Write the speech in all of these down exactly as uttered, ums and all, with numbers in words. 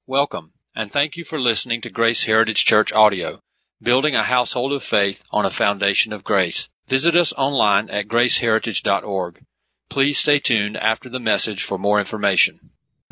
Welcome, and thank you for listening to Grace Heritage Church Audio, building a household of faith on a foundation of grace. Visit us online at grace heritage dot org. Please stay tuned after the message for more information.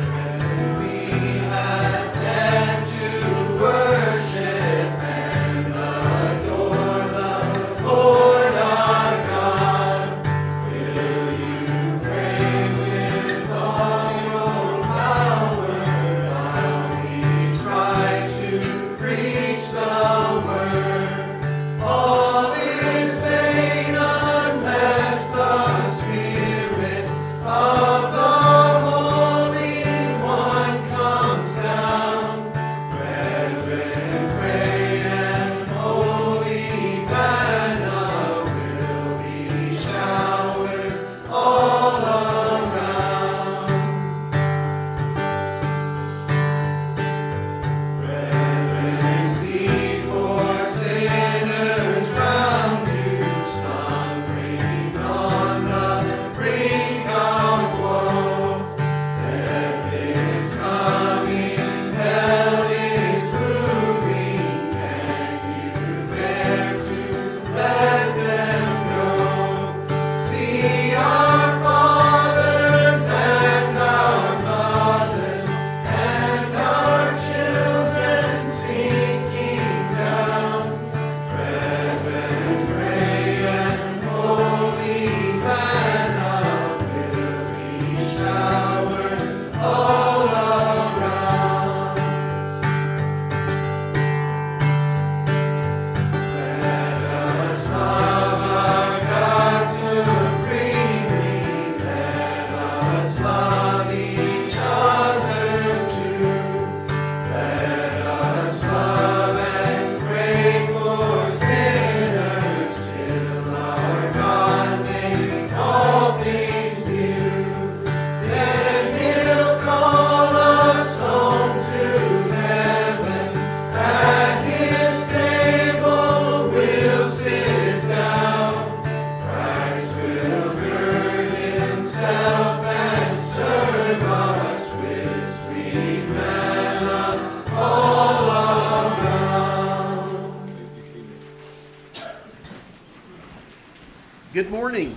Good morning.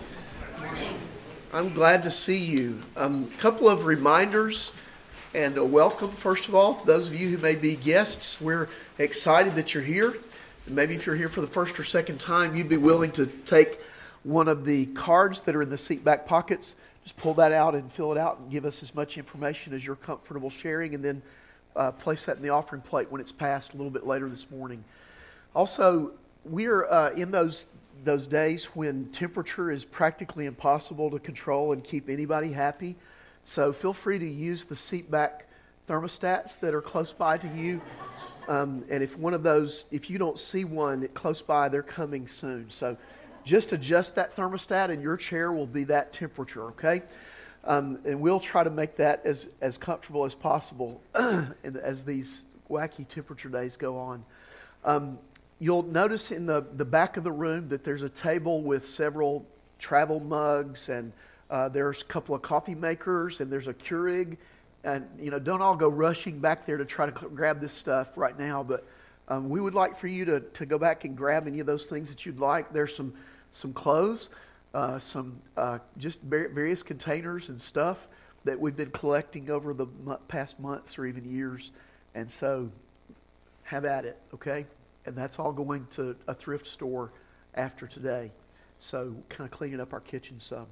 I'm glad to see you. A um, couple of reminders and a welcome, first of all, to those of you who may be guests. We're excited that you're here. And maybe if you're here for the first or second time, you'd be willing to take one of the cards that are in the seat back pockets. Just pull that out and fill it out and give us as much information as you're comfortable sharing, and then uh, place that in the offering plate when it's passed a little bit later this morning. Also, we're uh, in those those days when temperature is practically impossible to control and keep anybody happy. So feel free to use the seat back thermostats that are close by to you. Um, and if one of those, if you don't see one close by, they're coming soon. So just adjust that thermostat and your chair will be that temperature, okay? Um, and we'll try to make that as, as comfortable as possible as these wacky temperature days go on. Um, You'll notice in the, the back of the room that there's a table with several travel mugs, and uh, there's a couple of coffee makers, and there's a Keurig. And, you know, don't all go rushing back there to try to grab this stuff right now, but um, we would like for you to, to go back and grab any of those things that you'd like. There's some, some clothes, uh, some uh, just various containers and stuff that we've been collecting over the past months or even years. And so have at it, okay? And that's all going to a thrift store after today. So kind of cleaning up our kitchen some.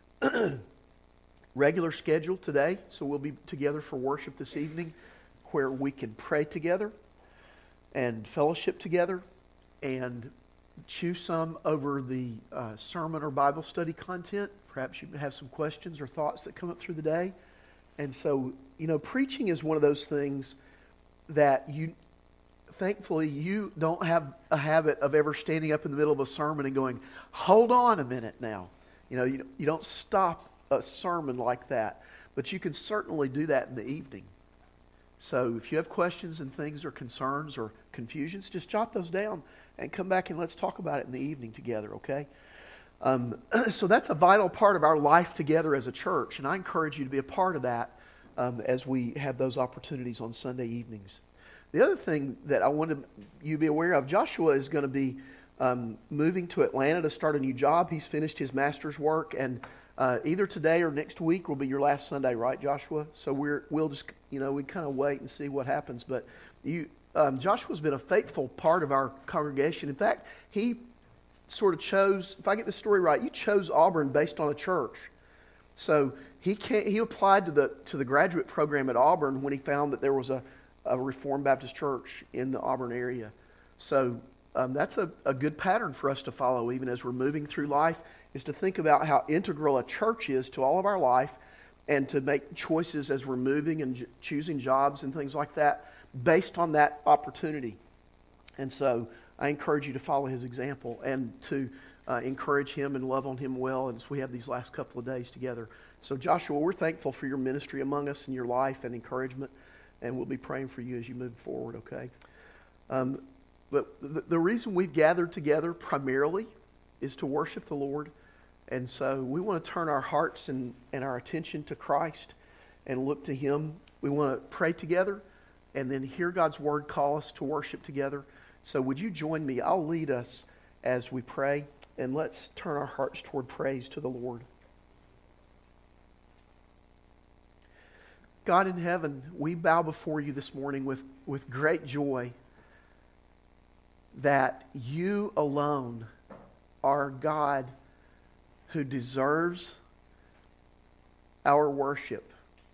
Regular schedule today. So we'll be together for worship this evening where we can pray together and fellowship together and chew some over the uh, sermon or Bible study content. Perhaps you have some questions or thoughts that come up through the day. And so, you know, preaching is one of those things that you... Thankfully, you don't have a habit of ever standing up in the middle of a sermon and going, hold on a minute now. You know, you, you don't stop a sermon like that. But you can certainly do that in the evening. So if you have questions and things or concerns or confusions, just jot those down and come back and let's talk about it in the evening together, okay? Um, so that's a vital part of our life together as a church, and I encourage you to be a part of that. um, as we have those opportunities on Sunday evenings. The other thing that I wanted you to be aware of, Joshua is going to be um, moving to Atlanta to start a new job. He's finished his master's work, and uh, either today or next week will be your last Sunday, right, Joshua? So we're we'll just you know we kind of wait and see what happens. But you, um, Joshua's been a faithful part of our congregation. In fact, he sort of chose. If I get the story right, you chose Auburn based on a church. So he can't, he applied to the to the graduate program at Auburn when he found that there was a a Reformed Baptist church in the Auburn area. So um, that's a, a good pattern for us to follow even as we're moving through life, is to think about how integral a church is to all of our life, and to make choices as we're moving and j- choosing jobs and things like that based on that opportunity. And so I encourage you to follow his example and to uh, encourage him and love on him well as we have these last couple of days together. So Joshua, we're thankful for your ministry among us and your life and encouragement. And we'll be praying for you as you move forward, okay? Um, but the, the reason we've gathered together primarily is to worship the Lord. And so we want to turn our hearts and, and our attention to Christ and look to Him. We want to pray together and then hear God's Word call us to worship together. So would you join me? I'll lead us as we pray, and let's turn our hearts toward praise to the Lord. God in heaven, we bow before you this morning with, with great joy that you alone are God who deserves our worship.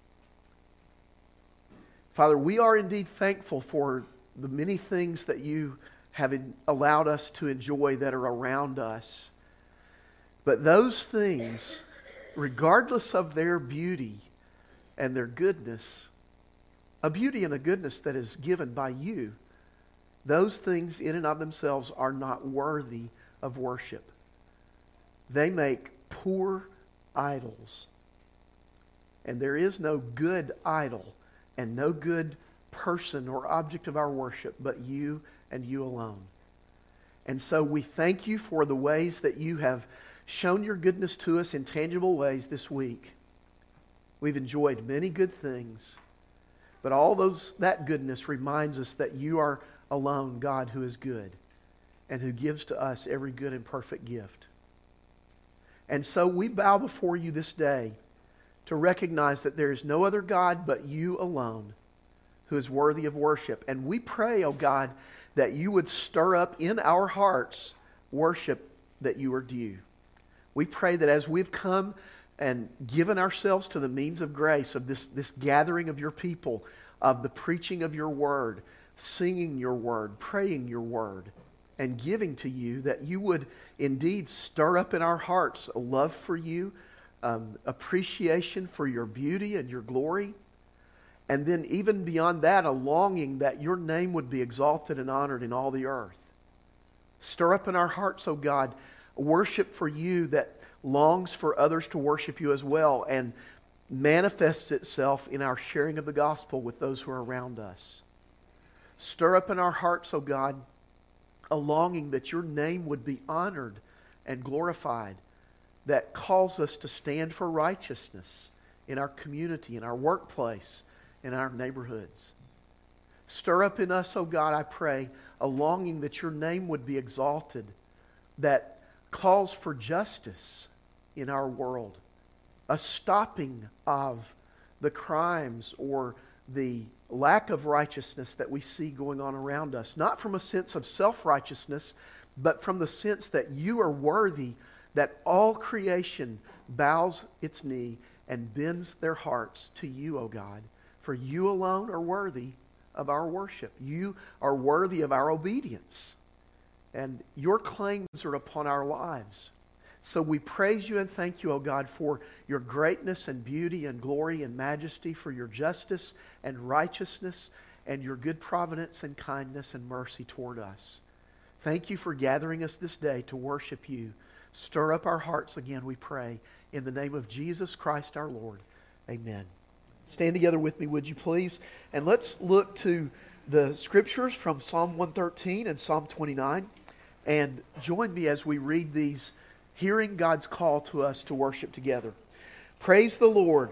Father, we are indeed thankful for the many things that you have allowed us to enjoy that are around us. But those things, regardless of their beauty and their goodness, a beauty and a goodness that is given by you, those things in and of themselves are not worthy of worship. They make poor idols. And there is no good idol and no good person or object of our worship but you and you alone. And so we thank you for the ways that you have shown your goodness to us in tangible ways this week. We've enjoyed many good things, but all those that goodness reminds us that you are alone God who is good and who gives to us every good and perfect gift. And so we bow before you this day to recognize that there is no other God but you alone who is worthy of worship. And we pray, oh God, that you would stir up in our hearts worship that you are due. We pray that as we've come and given ourselves to the means of grace of this, this gathering of your people, of the preaching of your word, singing your word, praying your word, and giving to you, that you would indeed stir up in our hearts a love for you, um, appreciation for your beauty and your glory, and then even beyond that, a longing that your name would be exalted and honored in all the earth. Stir up in our hearts, oh God, worship for you that longs for others to worship you as well, and manifests itself in our sharing of the gospel with those who are around us. Stir up in our hearts, oh God, a longing that your name would be honored and glorified, that calls us to stand for righteousness in our community, in our workplace, in our neighborhoods. Stir up in us, oh God, I pray, a longing that your name would be exalted, that calls for justice in our world, a stopping of the crimes or the lack of righteousness that we see going on around us, not from a sense of self-righteousness, but from the sense that you are worthy, that all creation bows its knee and bends their hearts to you, O God. For you alone are worthy of our worship. You are worthy of our obedience. And your claims are upon our lives. So we praise you and thank you, O God, for your greatness and beauty and glory and majesty, for your justice and righteousness and your good providence and kindness and mercy toward us. Thank you for gathering us this day to worship you. Stir up our hearts again, we pray, in the name of Jesus Christ our Lord. Amen. Stand together with me, would you please? And let's look to the scriptures from Psalm one thirteen and Psalm twenty-nine. And join me as we read these, hearing God's call to us to worship together. Praise the Lord.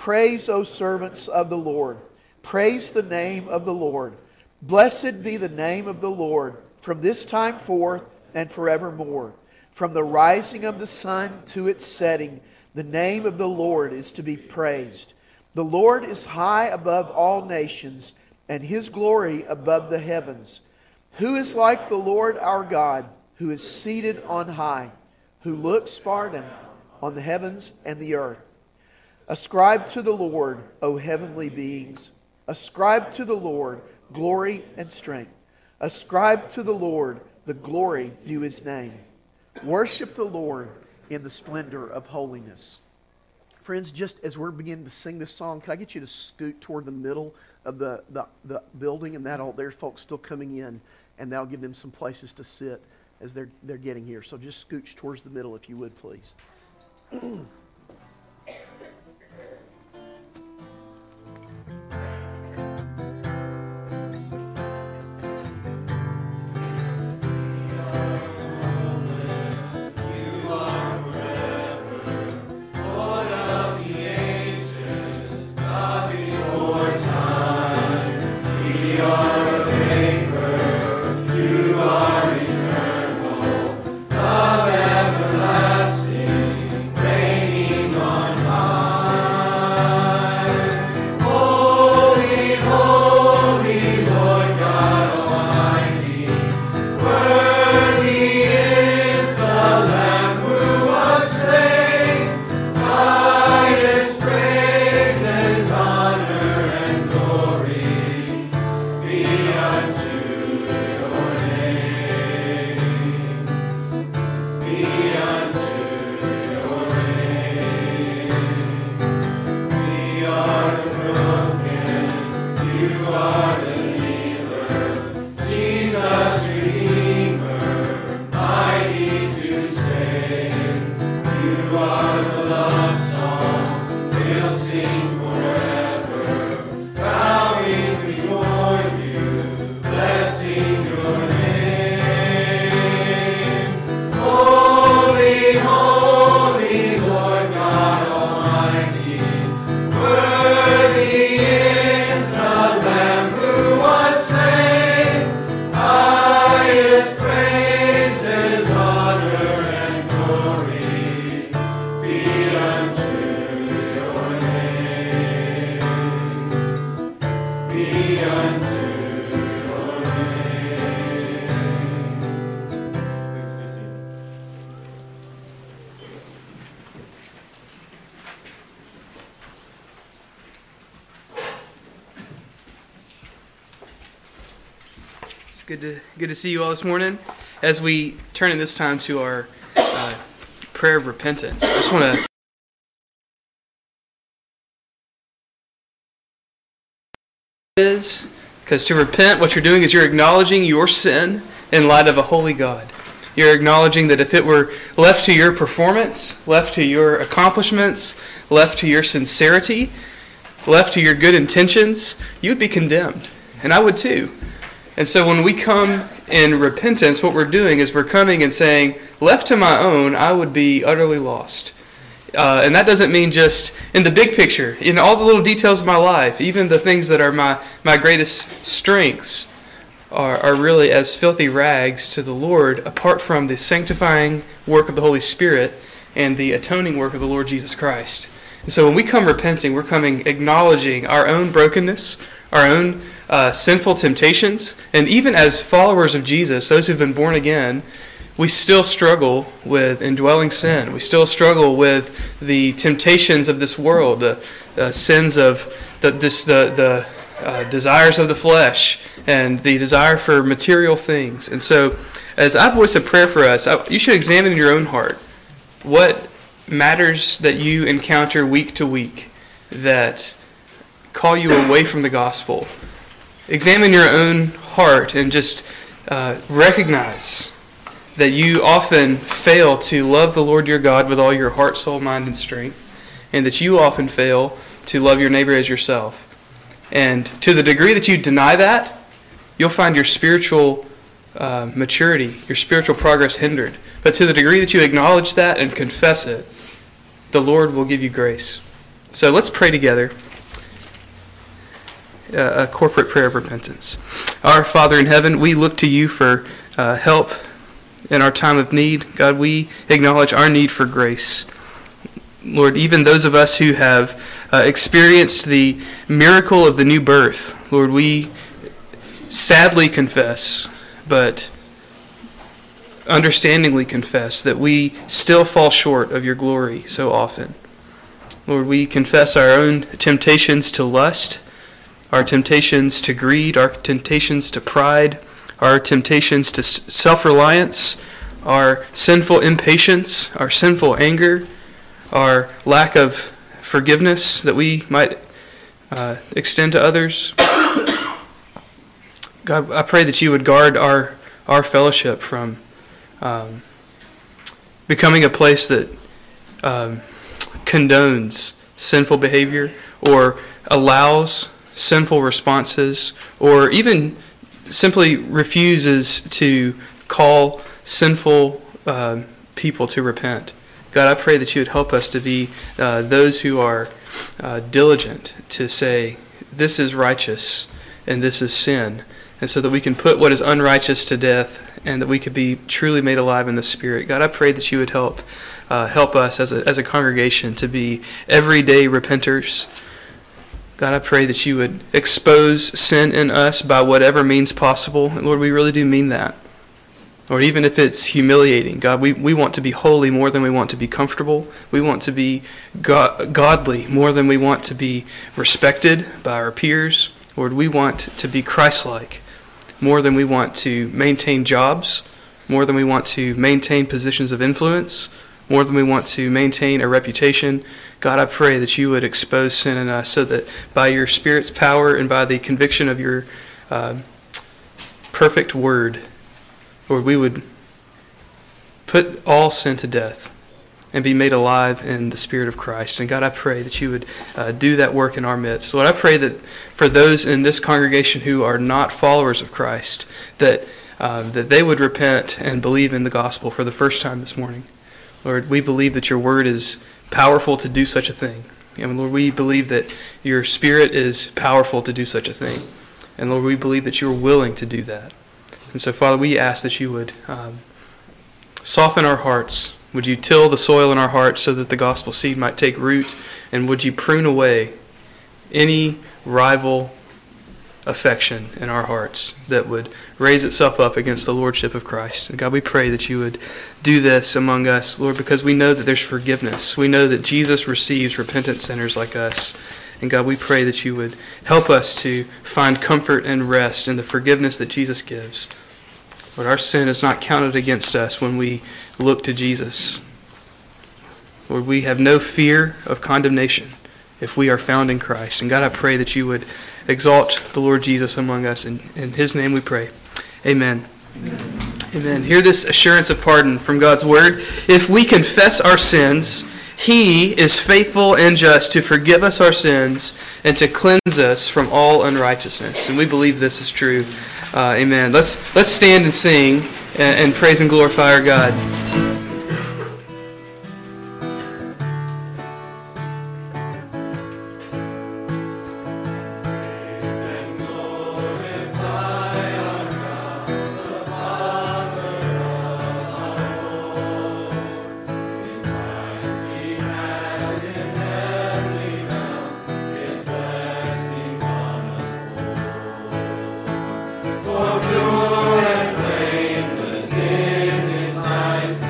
Praise, O servants of the Lord. Praise the name of the Lord. Blessed be the name of the Lord from this time forth and forevermore. From the rising of the sun to its setting, the name of the Lord is to be praised. The Lord is high above all nations, and His glory above the heavens. Who is like the Lord our God, who is seated on high, who looks far down on the heavens and the earth? Ascribe to the Lord, O heavenly beings. Ascribe to the Lord glory and strength. Ascribe to the Lord the glory due His name. Worship the Lord in the splendor of holiness. Friends, just as we're beginning to sing this song, can I get you to scoot toward the middle of the, the, the building? And that'll, there's folks still coming in, and that'll give them some places to sit as they're, they're getting here. So just scooch towards the middle if you would, please. Good to good to see you all this morning. As we turn in this time to our uh, prayer of repentance, I just want to is because to repent, what you're doing is you're acknowledging your sin in light of a holy God. You're acknowledging that if it were left to your performance, left to your accomplishments, left to your sincerity, left to your good intentions, you would be condemned, and I would too. And so when we come in repentance, what we're doing is we're coming and saying, left to my own, I would be utterly lost. Uh, and that doesn't mean just in the big picture, in all the little details of my life, even the things that are my, my greatest strengths are, are really as filthy rags to the Lord apart from the sanctifying work of the Holy Spirit and the atoning work of the Lord Jesus Christ. And so when we come repenting, we're coming acknowledging our own brokenness, our own uh, sinful temptations, and even as followers of Jesus, those who've been born again, we still struggle with indwelling sin. We still struggle with the temptations of this world, the uh, sins of the this the the uh, desires of the flesh, and the desire for material things. And so, as I voice a prayer for us, I, you should examine in your own heart what matters that you encounter week to week that call you away from the gospel. Examine your own heart and just uh, recognize that you often fail to love the Lord your God with all your heart, soul, mind, and strength, and that you often fail to love your neighbor as yourself. And to the degree that you deny that, you'll find your spiritual uh, maturity, your spiritual progress hindered. But to the degree that you acknowledge that and confess it, the Lord will give you grace. So let's pray together uh, a corporate prayer of repentance. Our Father in heaven, we look to you for uh, help in our time of need. God, we acknowledge our need for grace. Lord, even those of us who have uh, experienced the miracle of the new birth, Lord, we sadly confess, but understandingly confess that we still fall short of your glory so often. Lord, we confess our own temptations to lust, our temptations to greed, our temptations to pride, our temptations to self-reliance, our sinful impatience, our sinful anger, our lack of forgiveness that we might uh, extend to others. God, I pray that you would guard our, our fellowship from um, becoming a place that um, condones sinful behavior or allows sinful responses or even simply refuses to call sinful uh, people to repent. God, I pray that you would help us to be uh, those who are uh, diligent to say, this is righteous and this is sin, and so that we can put what is unrighteous to death and that we could be truly made alive in the Spirit. God, I pray that you would help uh, help us as a, as a congregation to be everyday repenters. God, I pray that you would expose sin in us by whatever means possible. And Lord, we really do mean that. Lord, even if it's humiliating, God, we, we want to be holy more than we want to be comfortable. We want to be go- godly more than we want to be respected by our peers. Lord, we want to be Christ-like more than we want to maintain jobs, more than we want to maintain positions of influence, more than we want to maintain a reputation. God, I pray that you would expose sin in us so that by your Spirit's power and by the conviction of your uh, perfect word, Lord, we would put all sin to death and be made alive in the Spirit of Christ. And God, I pray that you would uh, do that work in our midst. Lord, I pray that for those in this congregation who are not followers of Christ, that uh, that they would repent and believe in the gospel for the first time this morning. Lord, we believe that your word is powerful to do such a thing. And Lord, we believe that your Spirit is powerful to do such a thing. And Lord, we believe that you're willing to do that. And so, Father, we ask that you would um, soften our hearts. Would you till the soil in our hearts so that the gospel seed might take root? And would you prune away any rival affection in our hearts that would raise itself up against the lordship of Christ? And God, we pray that you would do this among us, Lord, because we know that there's forgiveness. We know that Jesus receives repentant sinners like us. And God, we pray that you would help us to find comfort and rest in the forgiveness that Jesus gives. Lord, our sin is not counted against us when we look to Jesus. Lord, we have no fear of condemnation if we are found in Christ. And God, I pray that you would exalt the Lord Jesus among us. In, in his name we pray. Amen. Amen. Amen. Hear this assurance of pardon from God's word. If we confess our sins, he is faithful and just to forgive us our sins and to cleanse us from all unrighteousness. And we believe this is true. Uh, amen. Let's let's stand and sing and, and praise and glorify our God. For pure and blameless in his sight,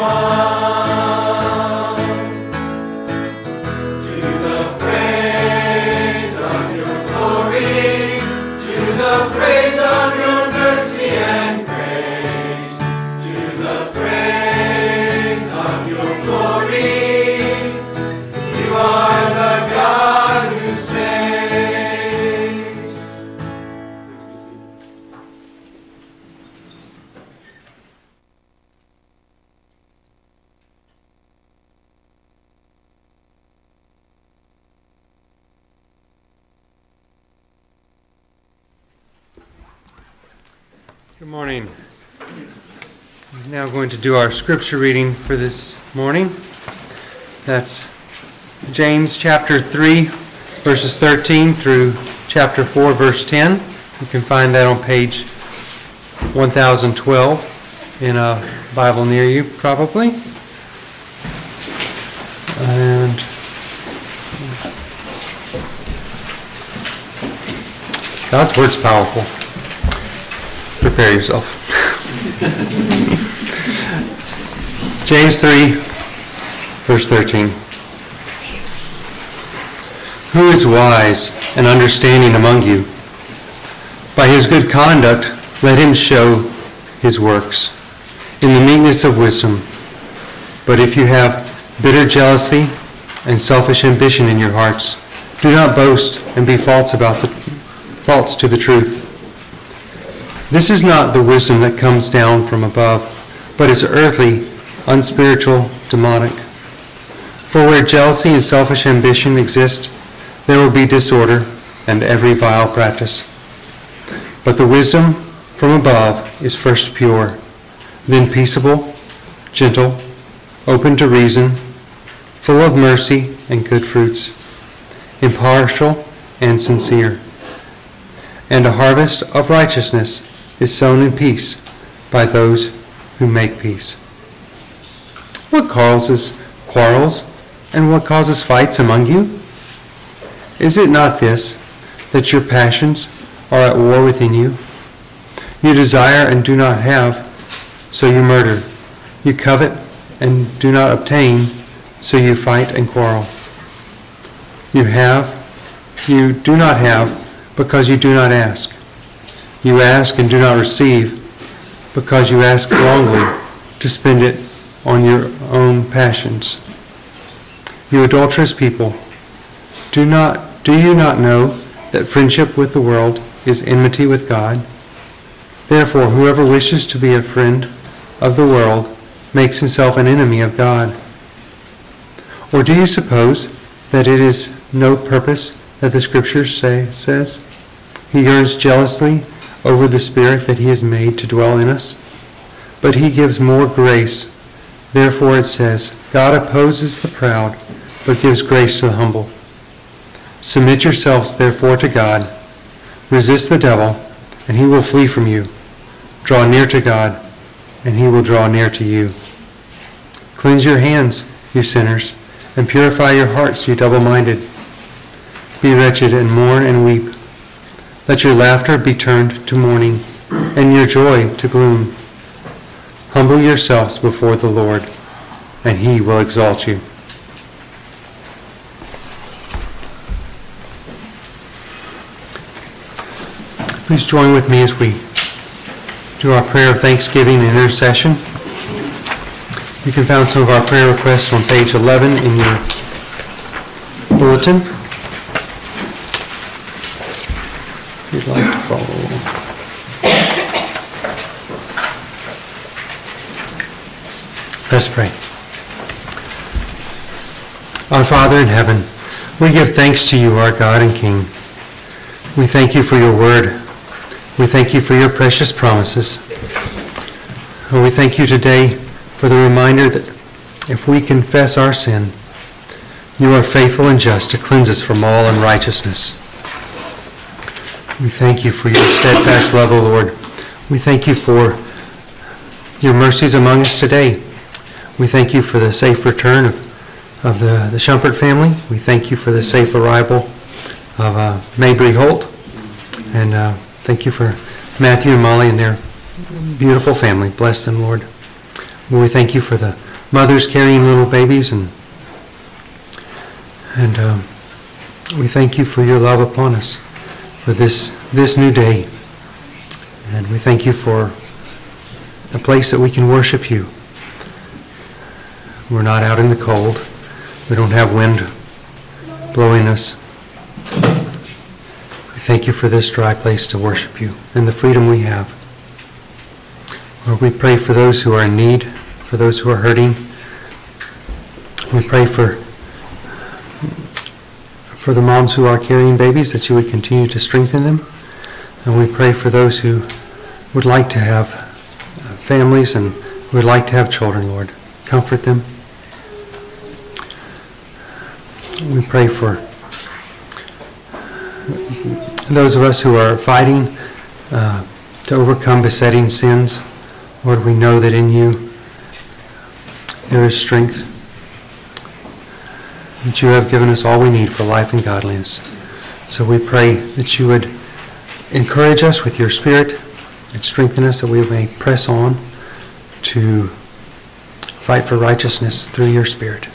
Good morning. We're now going to do our scripture reading for this morning. That's James chapter three, verses thirteen through chapter four, verse ten. You can find that on page one thousand twelve in a Bible near you, probably. And God's word's powerful. Prepare yourself. James three, verse thirteen. Who is wise and understanding among you? By his good conduct, let him show his works in the meekness of wisdom. But if you have bitter jealousy and selfish ambition in your hearts, do not boast and be false about the false to the truth. This is not the wisdom that comes down from above, but is earthly, unspiritual, demonic. For where jealousy and selfish ambition exist, there will be disorder and every vile practice. But the wisdom from above is first pure, then peaceable, gentle, open to reason, full of mercy and good fruits, impartial and sincere. And a harvest of righteousness is sown in peace by those who make peace. What causes quarrels and what causes fights among you? Is it not this, that your passions are at war within you? You desire and do not have, so you murder. You covet and do not obtain, so you fight and quarrel. You have, you do not have, because you do not ask. You ask and do not receive, because you ask wrongly to spend it on your own passions. You adulterous people, do not do you not know that friendship with the world is enmity with God? Therefore, whoever wishes to be a friend of the world makes himself an enemy of God. Or do you suppose that it is no purpose that the Scriptures say says, He yearns jealously over the Spirit that He has made to dwell in us? But He gives more grace. Therefore it says, God opposes the proud, but gives grace to the humble. Submit yourselves therefore to God. Resist the devil, and he will flee from you. Draw near to God, and he will draw near to you. Cleanse your hands, you sinners, and purify your hearts, you double-minded. Be wretched and mourn and weep. Let your laughter be turned to mourning, and your joy to gloom. Humble yourselves before the Lord, and He will exalt you. Please join with me as we do our prayer of thanksgiving and intercession. You can find some of our prayer requests on page eleven in your bulletin. If you'd like to follow along. Let's pray. Our Father in heaven, we give thanks to you, our God and King. We thank you for your word. We thank you for your precious promises. And we thank you today for the reminder that if we confess our sin, you are faithful and just to cleanse us from all unrighteousness. We thank you for your steadfast love, O Lord. We thank you for your mercies among us today. We thank you for the safe return of, of the, the Shumpert family. We thank you for the safe arrival of uh, Mabry Holt. And uh, thank you for Matthew and Molly and their beautiful family. Bless them, Lord. We thank you for the mothers carrying little babies, and and um, we thank you for your love upon us for this this new day, and we thank you for a place that we can worship you. We're not out in the cold. We don't have wind blowing us. We thank you for this dry place to worship you and the freedom we have. Lord, we pray for those who are in need, for those who are hurting. We pray for for the moms who are carrying babies, that you would continue to strengthen them. And we pray for those who would like to have families and would like to have children, Lord. Comfort them. We pray for those of us who are fighting uh, to overcome besetting sins. Lord, we know that in you there is strength, that you have given us all we need for life and godliness. So we pray that you would encourage us with your Spirit and strengthen us, that we may press on to fight for righteousness through your Spirit.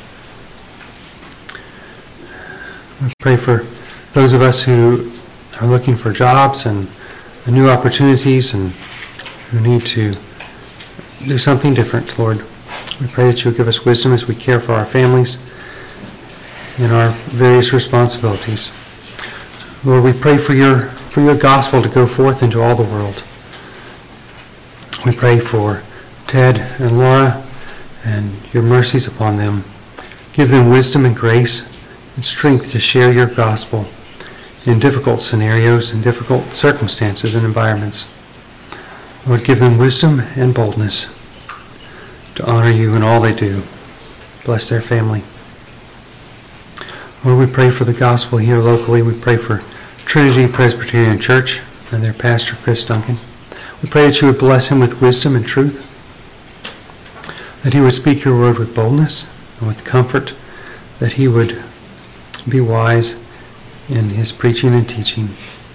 We pray for those of us who are looking for jobs and new opportunities and who need to do something different, Lord. We pray that you would give us wisdom as we care for our families and our various responsibilities. Lord, we pray for your for your gospel to go forth into all the world. We pray for Ted and Laura and your mercies upon them. Give them wisdom and grace and strength to share your gospel in difficult scenarios and difficult circumstances and environments. Lord, give them wisdom and boldness to honor you in all they do. Bless their family. Lord, we pray for the gospel here locally. We pray for Trinity Presbyterian Church and their pastor, Chris Duncan. We pray that you would bless him with wisdom and truth, that he would speak your word with boldness and with comfort, that he would be wise in his preaching and teaching.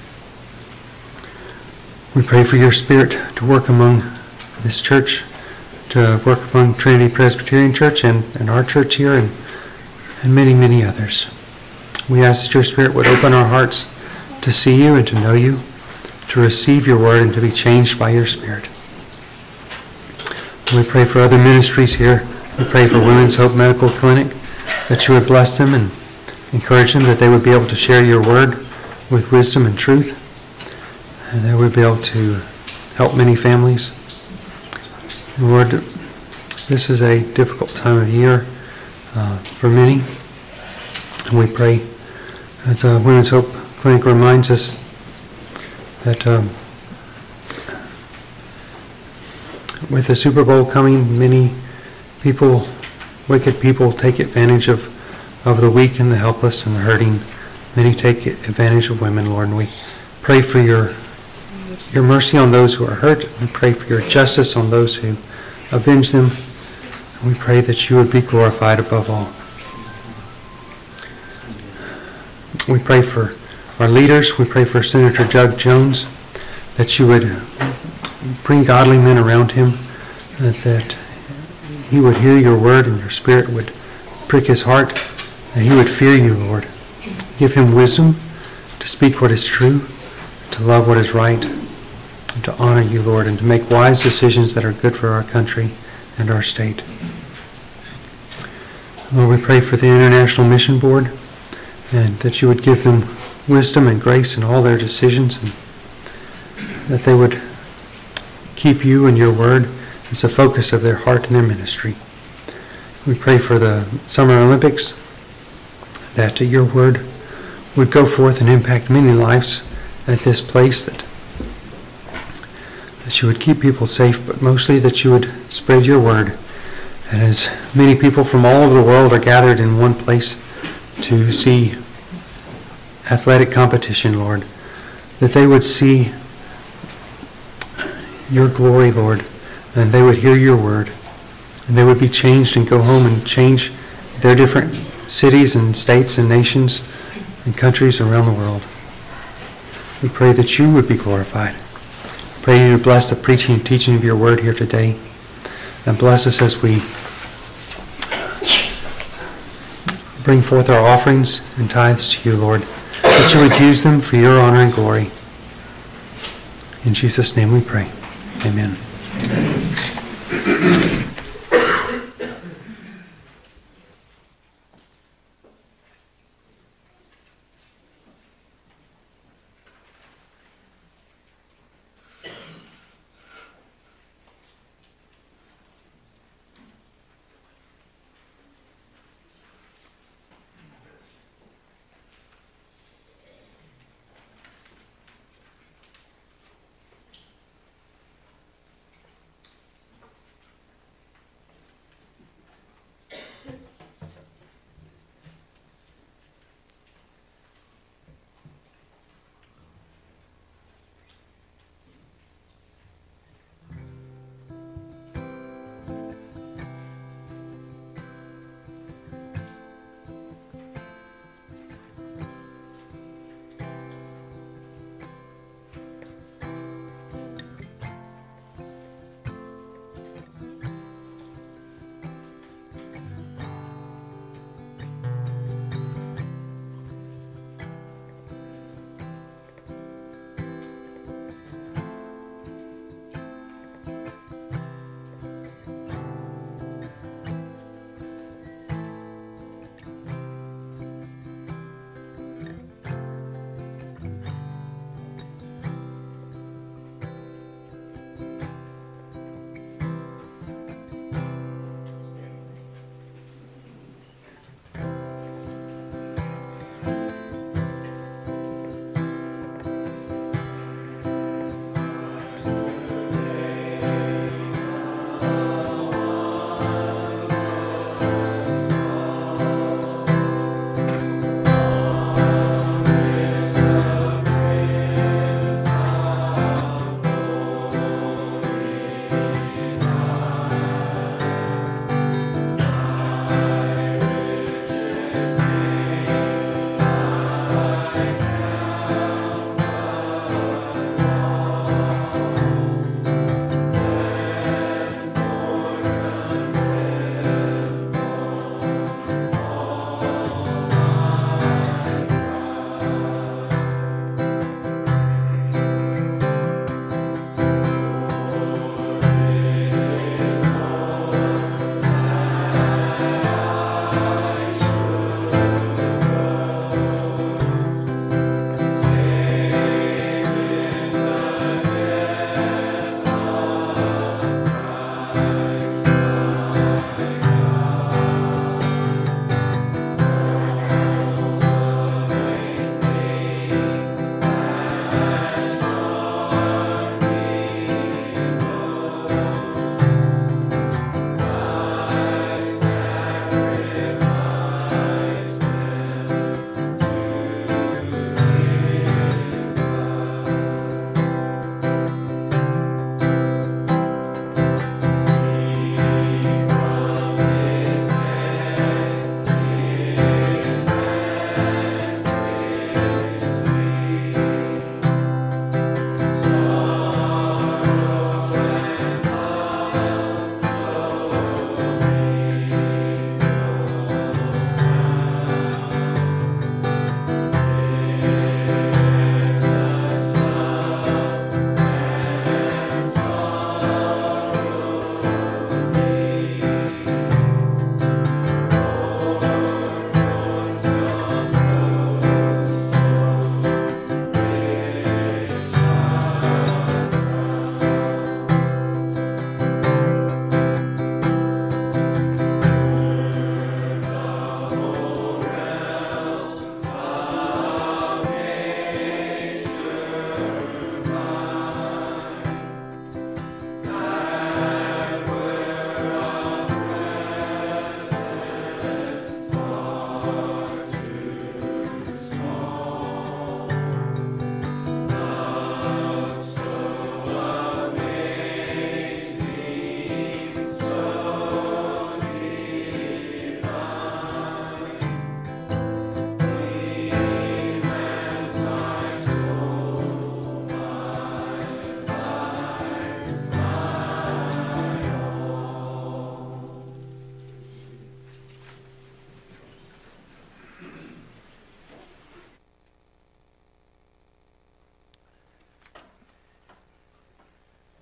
We pray for your Spirit to work among this church, to work among Trinity Presbyterian Church and, and our church here and, and many, many others. We ask that your Spirit would open our hearts to see you and to know you, to receive your word and to be changed by your Spirit. We pray for other ministries here. We pray for Women's Hope Medical Clinic, that you would bless them and encourage them, that they would be able to share your word with wisdom and truth, and they would be able to help many families. Lord, this is a difficult time of year uh, for many, and we pray, as a Women's Hope Clinic reminds us, that um, with the Super Bowl coming, many people, wicked people, take advantage of, of the weak and the helpless and the hurting. Many take advantage of women, Lord, and we pray for your your mercy on those who are hurt. We pray for your justice on those who avenge them. And we pray that you would be glorified above all. We pray for our leaders. We pray for Senator Jud Jones, that you would bring godly men around him, that, that he would hear your word and your Spirit would prick his heart, that he would fear you, Lord. Give him wisdom to speak what is true, to love what is right, and to honor you, Lord, and to make wise decisions that are good for our country and our state. Lord, we pray for the International Mission Board, and that you would give them wisdom and grace in all their decisions, and that they would keep you and your word as the focus of their heart and their ministry. We pray for the Summer Olympics, that your word would go forth and impact many lives at this place, that, that you would keep people safe, but mostly that you would spread your word. And as many people from all over the world are gathered in one place to see athletic competition, Lord, that they would see your glory, Lord, and they would hear your word, and they would be changed and go home and change their different cities and states and nations and countries around the world. We pray that you would be glorified. Pray you to bless the preaching and teaching of your word here today, and bless us as we bring forth our offerings and tithes to you, Lord, that you would use them for your honor and glory. In Jesus' name we pray. Amen.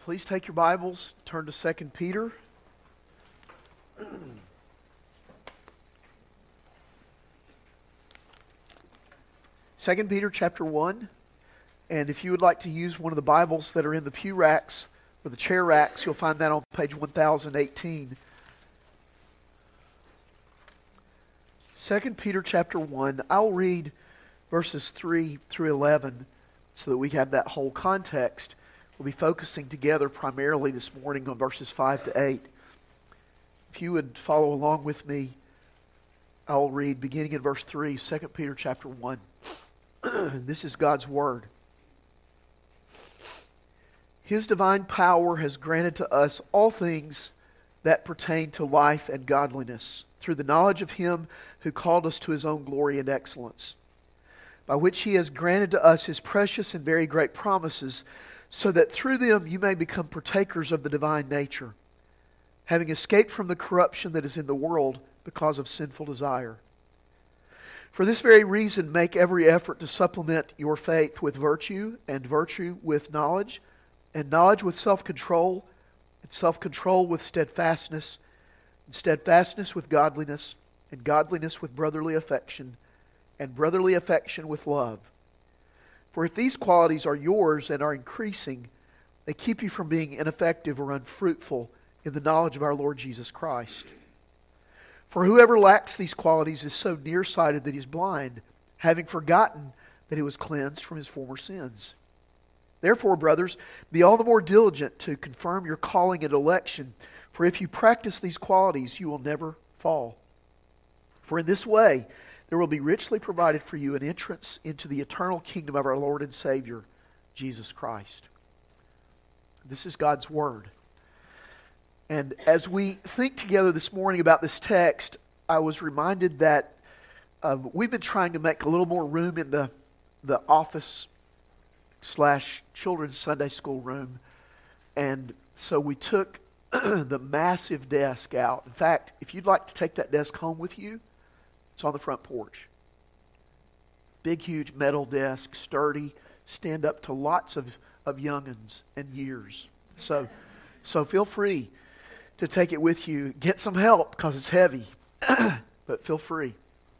Please take your Bibles, turn to Second Peter. Second Peter chapter one. And if you would like to use one of the Bibles that are in the pew racks or the chair racks, you'll find that on page one thousand eighteen. Second Peter chapter one. I'll read verses three through eleven so that we have that whole context. We'll be focusing together primarily this morning on verses five to eight. If you would follow along with me, I'll read beginning in verse three, Second Peter chapter one. This is God's Word. His divine power has granted to us all things that pertain to life and godliness, through the knowledge of Him who called us to His own glory and excellence, by which He has granted to us His precious and very great promises, so that through them you may become partakers of the divine nature, having escaped from the corruption that is in the world because of sinful desire. For this very reason, make every effort to supplement your faith with virtue, and virtue with knowledge, and knowledge with self-control, and self-control with steadfastness, and steadfastness with godliness, and godliness with brotherly affection, and brotherly affection with love. For if these qualities are yours and are increasing, they keep you from being ineffective or unfruitful in the knowledge of our Lord Jesus Christ. For whoever lacks these qualities is so nearsighted that he is blind, having forgotten that he was cleansed from his former sins. Therefore, brothers, be all the more diligent to confirm your calling and election, for if you practice these qualities, you will never fall. For in this way, there will be richly provided for you an entrance into the eternal kingdom of our Lord and Savior, Jesus Christ. This is God's Word. And as we think together this morning about this text, I was reminded that uh, we've been trying to make a little more room in the, the office slash children's Sunday school room. And so we took the massive desk out. In fact, if you'd like to take that desk home with you, it's on the front porch. Big, huge metal desk, sturdy, stand up to lots of, of young'uns and years. So, so feel free to take it with you. Get some help because it's heavy, but feel free.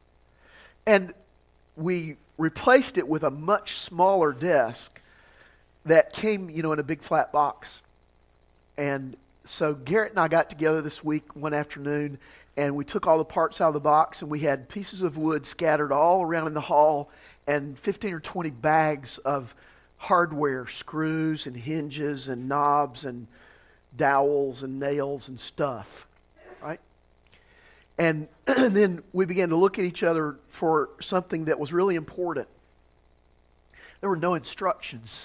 And we replaced it with a much smaller desk that came, you know, in a big flat box. And so Garrett and I got together this week one afternoon, and we took all the parts out of the box, and we had pieces of wood scattered all around in the hall, and fifteen or twenty bags of hardware, screws and hinges and knobs and dowels and nails and stuff, right? And then we began to look at each other for something that was really important. There were no instructions.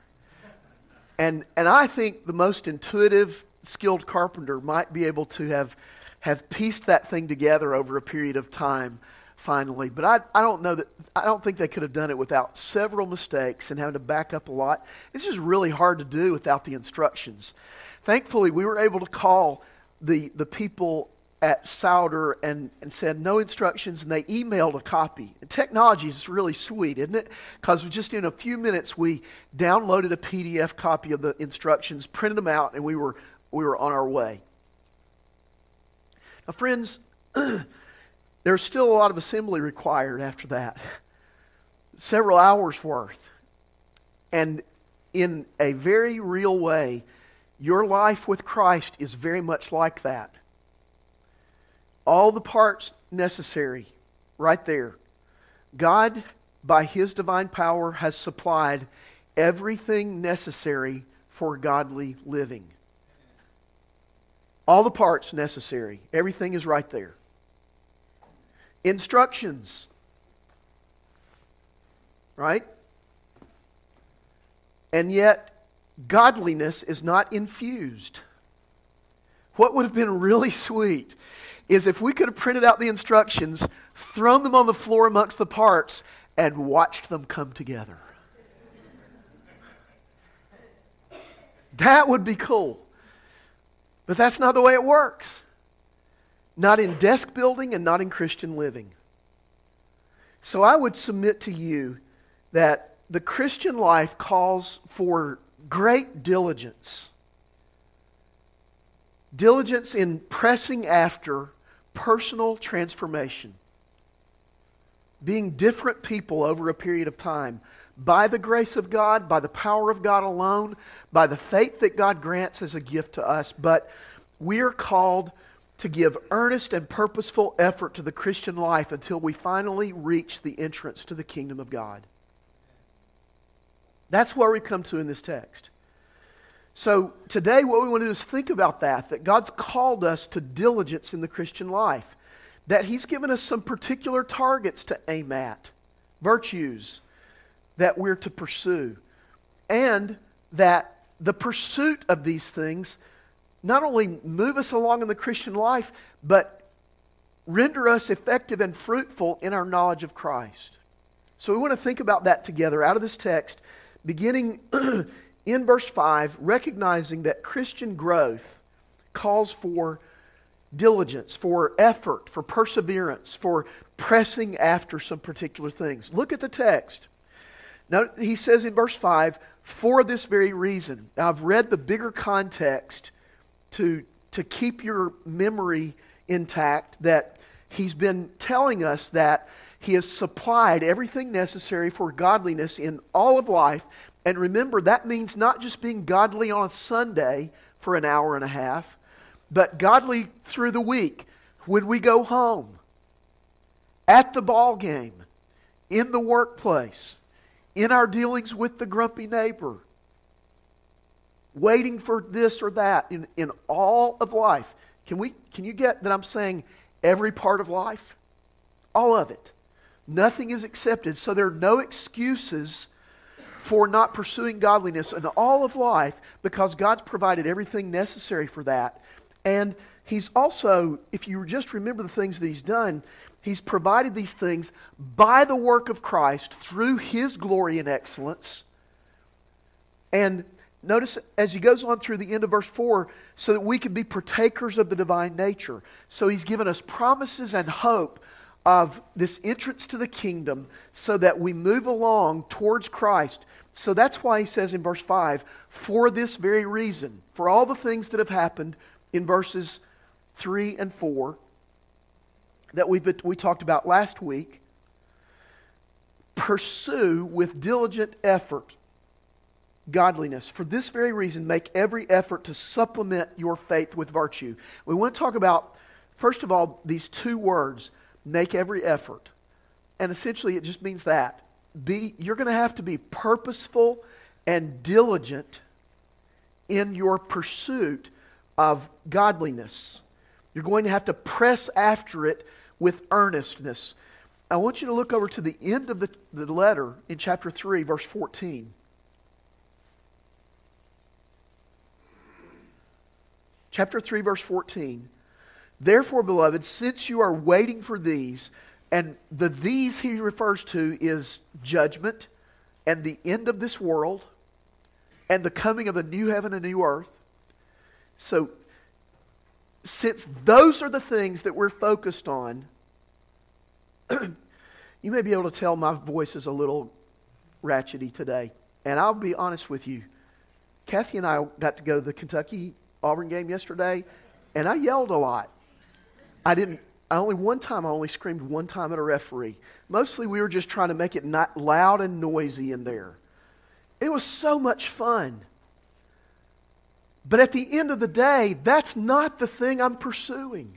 And and I think the most intuitive, skilled carpenter might be able to have have pieced that thing together over a period of time finally. But I I don't know that I don't think they could have done it without several mistakes and having to back up a lot. It's just really hard to do without the instructions. Thankfully, we were able to call the the people at Souder and, and said no instructions, and they emailed a copy. And technology is really sweet, isn't it? Because just in a few minutes, we downloaded a P D F copy of the instructions, printed them out, and we were we were on our way. Now, friends, there's still a lot of assembly required after that. Several hours worth. And in a very real way, your life with Christ is very much like that. All the parts necessary, right there. God, by His divine power, has supplied everything necessary for godly living. All the parts necessary. Everything is right there. Instructions. Right? And yet, godliness is not infused. What would have been really sweet is if we could have printed out the instructions, thrown them on the floor amongst the parts, and watched them come together. That would be cool. But that's not the way it works. Not in desk building and not in Christian living. So I would submit to you that the Christian life calls for great diligence Diligence in pressing after personal transformation. Being different people over a period of time. By the grace of God, by the power of God alone, by the faith that God grants as a gift to us. But we are called to give earnest and purposeful effort to the Christian life until we finally reach the entrance to the kingdom of God. That's where we come to in this text. So today what we want to do is think about that, that God's called us to diligence in the Christian life. That He's given us some particular targets to aim at, virtues that we're to pursue, and that the pursuit of these things not only move us along in the Christian life, but render us effective and fruitful in our knowledge of Christ. So we want to think about that together out of this text, beginning in verse five, recognizing that Christian growth calls for diligence, for effort, for perseverance, for pressing after some particular things. Look at the text. Now, he says in verse five, for this very reason. Now, I've read the bigger context to, to keep your memory intact, that he's been telling us that he has supplied everything necessary for godliness in all of life. And remember, that means not just being godly on a Sunday for an hour and a half, but godly through the week, when we go home, at the ball game, in the workplace, in our dealings with the grumpy neighbor, waiting for this or that, in, in all of life. Can we? Can you get that I'm saying every part of life? All of it. Nothing is accepted, so there are no excuses for not pursuing godliness in all of life, because God's provided everything necessary for that. And He's also, if you just remember the things that He's done, He's provided these things by the work of Christ through His glory and excellence. And notice as He goes on through the end of verse four, so that we can be partakers of the divine nature. So He's given us promises and hope of this entrance to the kingdom so that we move along towards Christ. So that's why He says in verse five, for this very reason, for all the things that have happened in verses three and four that we we talked about last week, pursue with diligent effort godliness. For this very reason, make every effort to supplement your faith with virtue. We want to talk about, first of all, these two words, make every effort. And essentially it just means that. Be, you're going to have to be purposeful and diligent in your pursuit of godliness. You're going to have to press after it with earnestness. I want you to look over to the end of the, the letter in chapter three, verse fourteen. Chapter three, verse fourteen. Therefore, beloved, since you are waiting for these, and the these he refers to is judgment and the end of this world and the coming of the new heaven and new earth. So, since those are the things that we're focused on, you may be able to tell my voice is a little ratchety today. And I'll be honest with you. Kathy and I got to go to the Kentucky-Auburn game yesterday, and I yelled a lot. I didn't, I only one time, I only screamed one time at a referee. Mostly we were just trying to make it not loud and noisy in there. It was so much fun. But at the end of the day, that's not the thing I'm pursuing.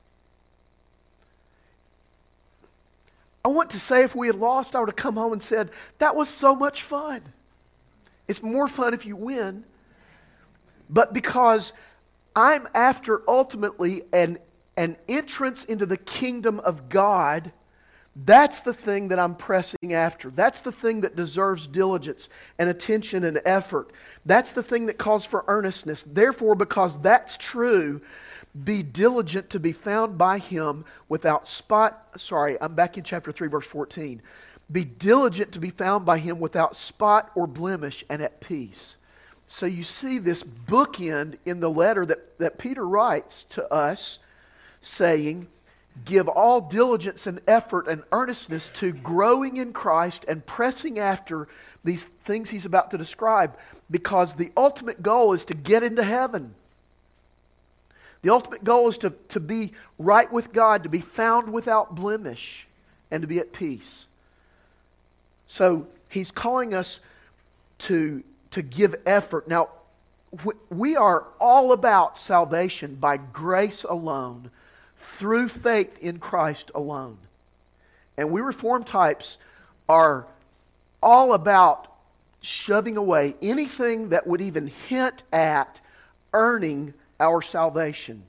I want to say if we had lost, I would have come home and said, that was so much fun. It's more fun if you win. But because I'm after ultimately an, an entrance into the kingdom of God, that's the thing that I'm pressing after. That's the thing that deserves diligence and attention and effort. That's the thing that calls for earnestness. Therefore, because that's true, be diligent to be found by Him without spot. Sorry, I'm back in chapter three, verse fourteen. Be diligent to be found by Him without spot or blemish and at peace. So you see this bookend in the letter that, that Peter writes to us, saying, give all diligence and effort and earnestness to growing in Christ and pressing after these things he's about to describe, because the ultimate goal is to get into heaven. The ultimate goal is to, to be right with God, to be found without blemish, and to be at peace. So He's calling us to, to give effort. Now, we are all about salvation by grace alone, through faith in Christ alone. And we Reformed types are all about shoving away anything that would even hint at earning our salvation.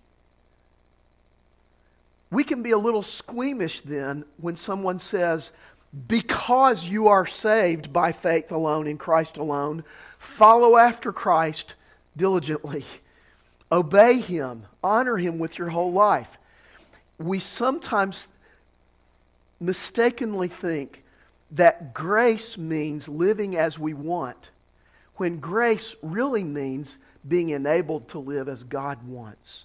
We can be a little squeamish then when someone says, because you are saved by faith alone in Christ alone, follow after Christ diligently. Obey Him. Honor Him with your whole life. We sometimes mistakenly think that grace means living as we want, when grace really means being enabled to live as God wants.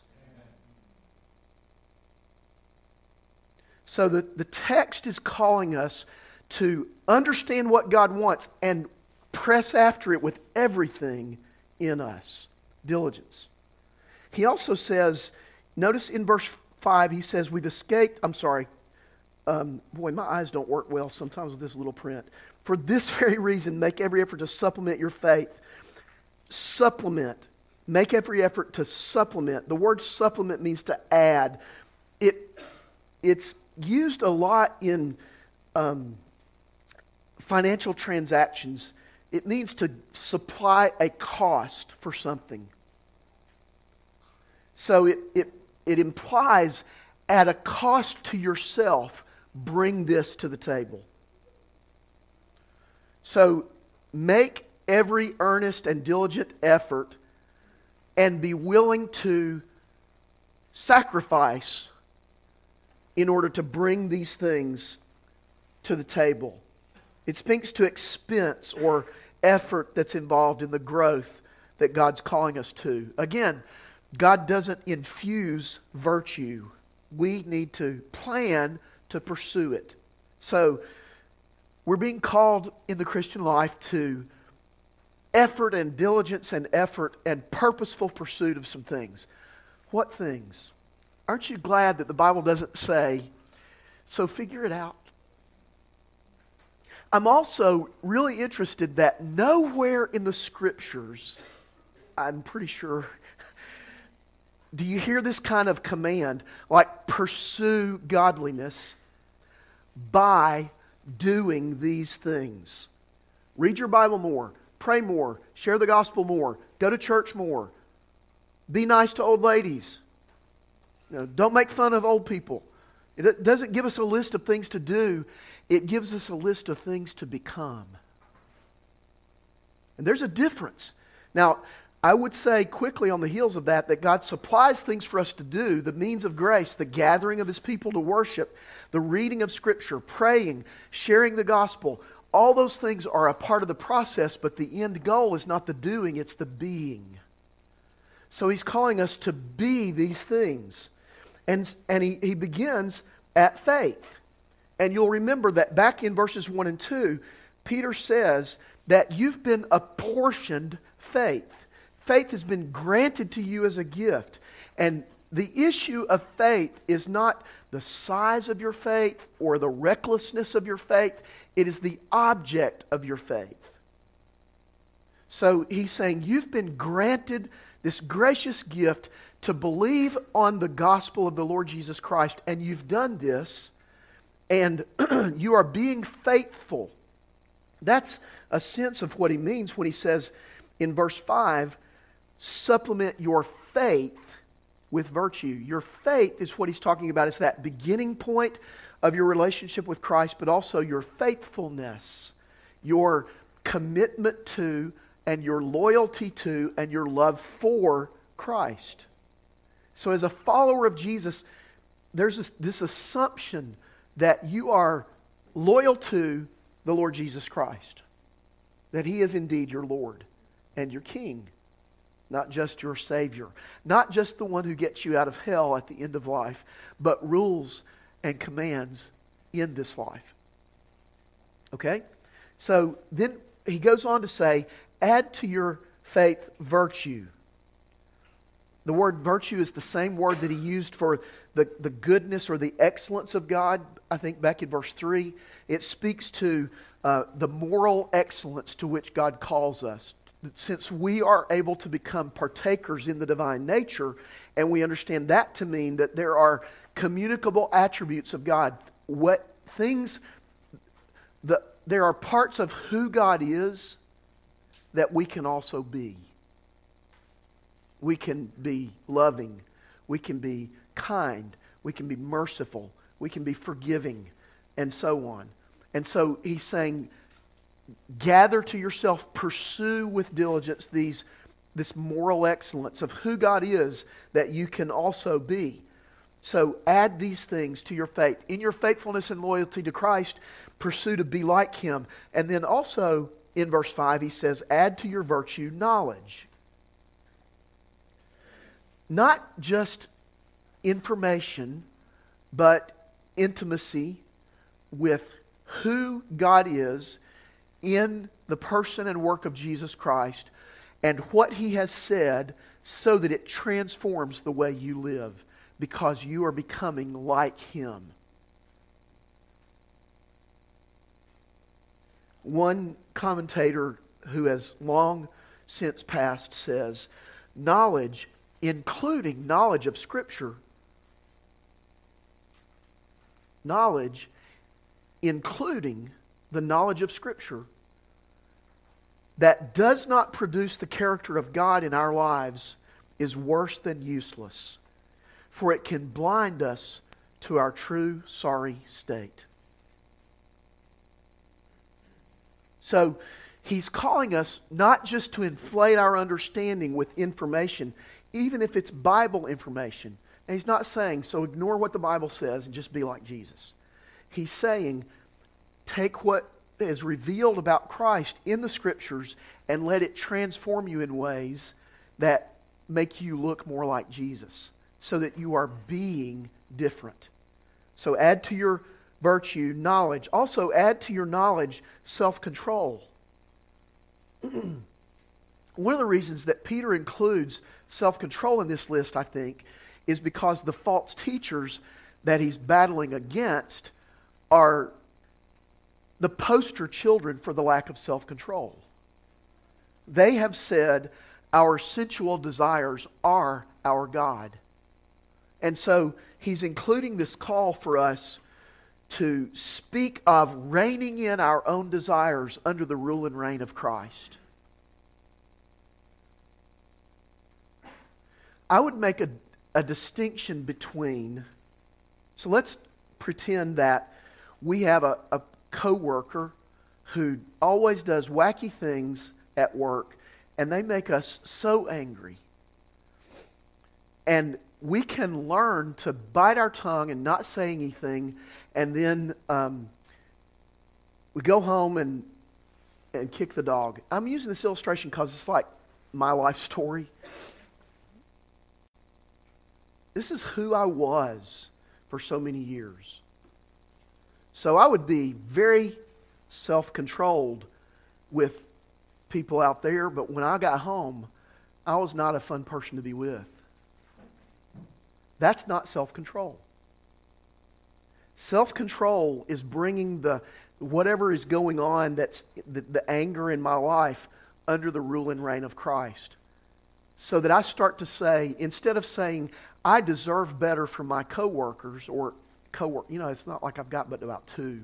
So the, the text is calling us to understand what God wants and press after it with everything in us. Diligence. He also says, notice in verse five, he says, we've escaped, I'm sorry, um, boy, my eyes don't work well sometimes with this little print. For this very reason, make every effort to supplement your faith. Supplement. Make every effort to supplement. The word supplement means to add. It, it's used a lot in um, financial transactions. It means to supply a cost for something. So it, it, it implies at a cost to yourself, bring this to the table. So make every earnest and diligent effort and be willing to sacrifice in order to bring these things to the table. It speaks to expense or effort that's involved in the growth that God's calling us to. Again, God doesn't infuse virtue. We need to plan to pursue it. So, we're being called in the Christian life to effort and diligence and effort and purposeful pursuit of some things. What things? Aren't you glad that the Bible doesn't say, so figure it out? I'm also really interested that nowhere in the Scriptures, I'm pretty sure, do you hear this kind of command, like pursue godliness by doing these things. Read your Bible more, pray more, share the gospel more, go to church more, be nice to old ladies. You know, don't make fun of old people. It doesn't give us a list of things to do. It gives us a list of things to become. And there's a difference. Now, I would say quickly on the heels of that, that God supplies things for us to do, the means of grace, the gathering of His people to worship, the reading of Scripture, praying, sharing the gospel. All those things are a part of the process, but the end goal is not the doing, it's the being. So He's calling us to be these things. And, and he, he begins at faith. And you'll remember that back in verses one and two, Peter says that you've been apportioned faith. Faith has been granted to you as a gift. And the issue of faith is not the size of your faith or the recklessness of your faith. It is the object of your faith. So he's saying you've been granted this gracious gift to believe on the gospel of the Lord Jesus Christ. And you've done this. And you are being faithful. That's a sense of what he means when he says in verse five, supplement your faith with virtue. Your faith is what he's talking about. It's that beginning point of your relationship with Christ, but also your faithfulness, your commitment to, and your loyalty to, and your love for Christ. So as a follower of Jesus, there's this, this assumption that you are loyal to the Lord Jesus Christ. That He is indeed your Lord and your King. Not just your Savior. Not just the one who gets you out of hell at the end of life, but rules and commands in this life. Okay? So then he goes on to say, add to your faith virtue. The word virtue is the same word that he used for the, the goodness or the excellence of God. I think back in verse three, it speaks to uh, the moral excellence to which God calls us. Since we are able to become partakers in the divine nature, and we understand that to mean that there are communicable attributes of God, what things, the, there are parts of who God is that we can also be. We can be loving. We can be kind. We can be merciful. We can be forgiving, and so on. And so he's saying, gather to yourself, pursue with diligence these, this moral excellence of who God is that you can also be. So add these things to your faith. In your faithfulness and loyalty to Christ, pursue to be like Him. And then also in verse five, he says, add to your virtue knowledge. Not just information, but intimacy with who God is in the person and work of Jesus Christ and what He has said, so that it transforms the way you live because you are becoming like Him. One commentator who has long since passed says, knowledge, including knowledge of Scripture, knowledge, including the knowledge of Scripture, that does not produce the character of God in our lives is worse than useless, for it can blind us to our true sorry state. So he's calling us not just to inflate our understanding with information, even if it's Bible information. And he's not saying, so ignore what the Bible says and just be like Jesus. He's saying, take what is revealed about Christ in the Scriptures and let it transform you in ways that make you look more like Jesus, so that you are being different. So add to your virtue knowledge. Also add to your knowledge self-control. One of the reasons that Peter includes self-control in this list, I think, is because the false teachers that he's battling against are the poster children for the lack of self-control. They have said our sensual desires are our God. And so he's including this call for us to speak of reining in our own desires under the rule and reign of Christ. I would make a, a distinction between, so let's pretend that we have a, a co-worker who always does wacky things at work, and they make us so angry. And we can learn to bite our tongue and not say anything, and then um, we go home and and kick the dog. I'm using this illustration because it's like my life story. This is who I was for so many years. So I would be very self-controlled with people out there, but when I got home, I was not a fun person to be with. That's not self-control. Self-control is bringing the whatever is going on, that's the, the anger in my life, under the rule and reign of Christ. So that I start to say, instead of saying, I deserve better from my coworkers or co-work, you know, it's not like I've got but about two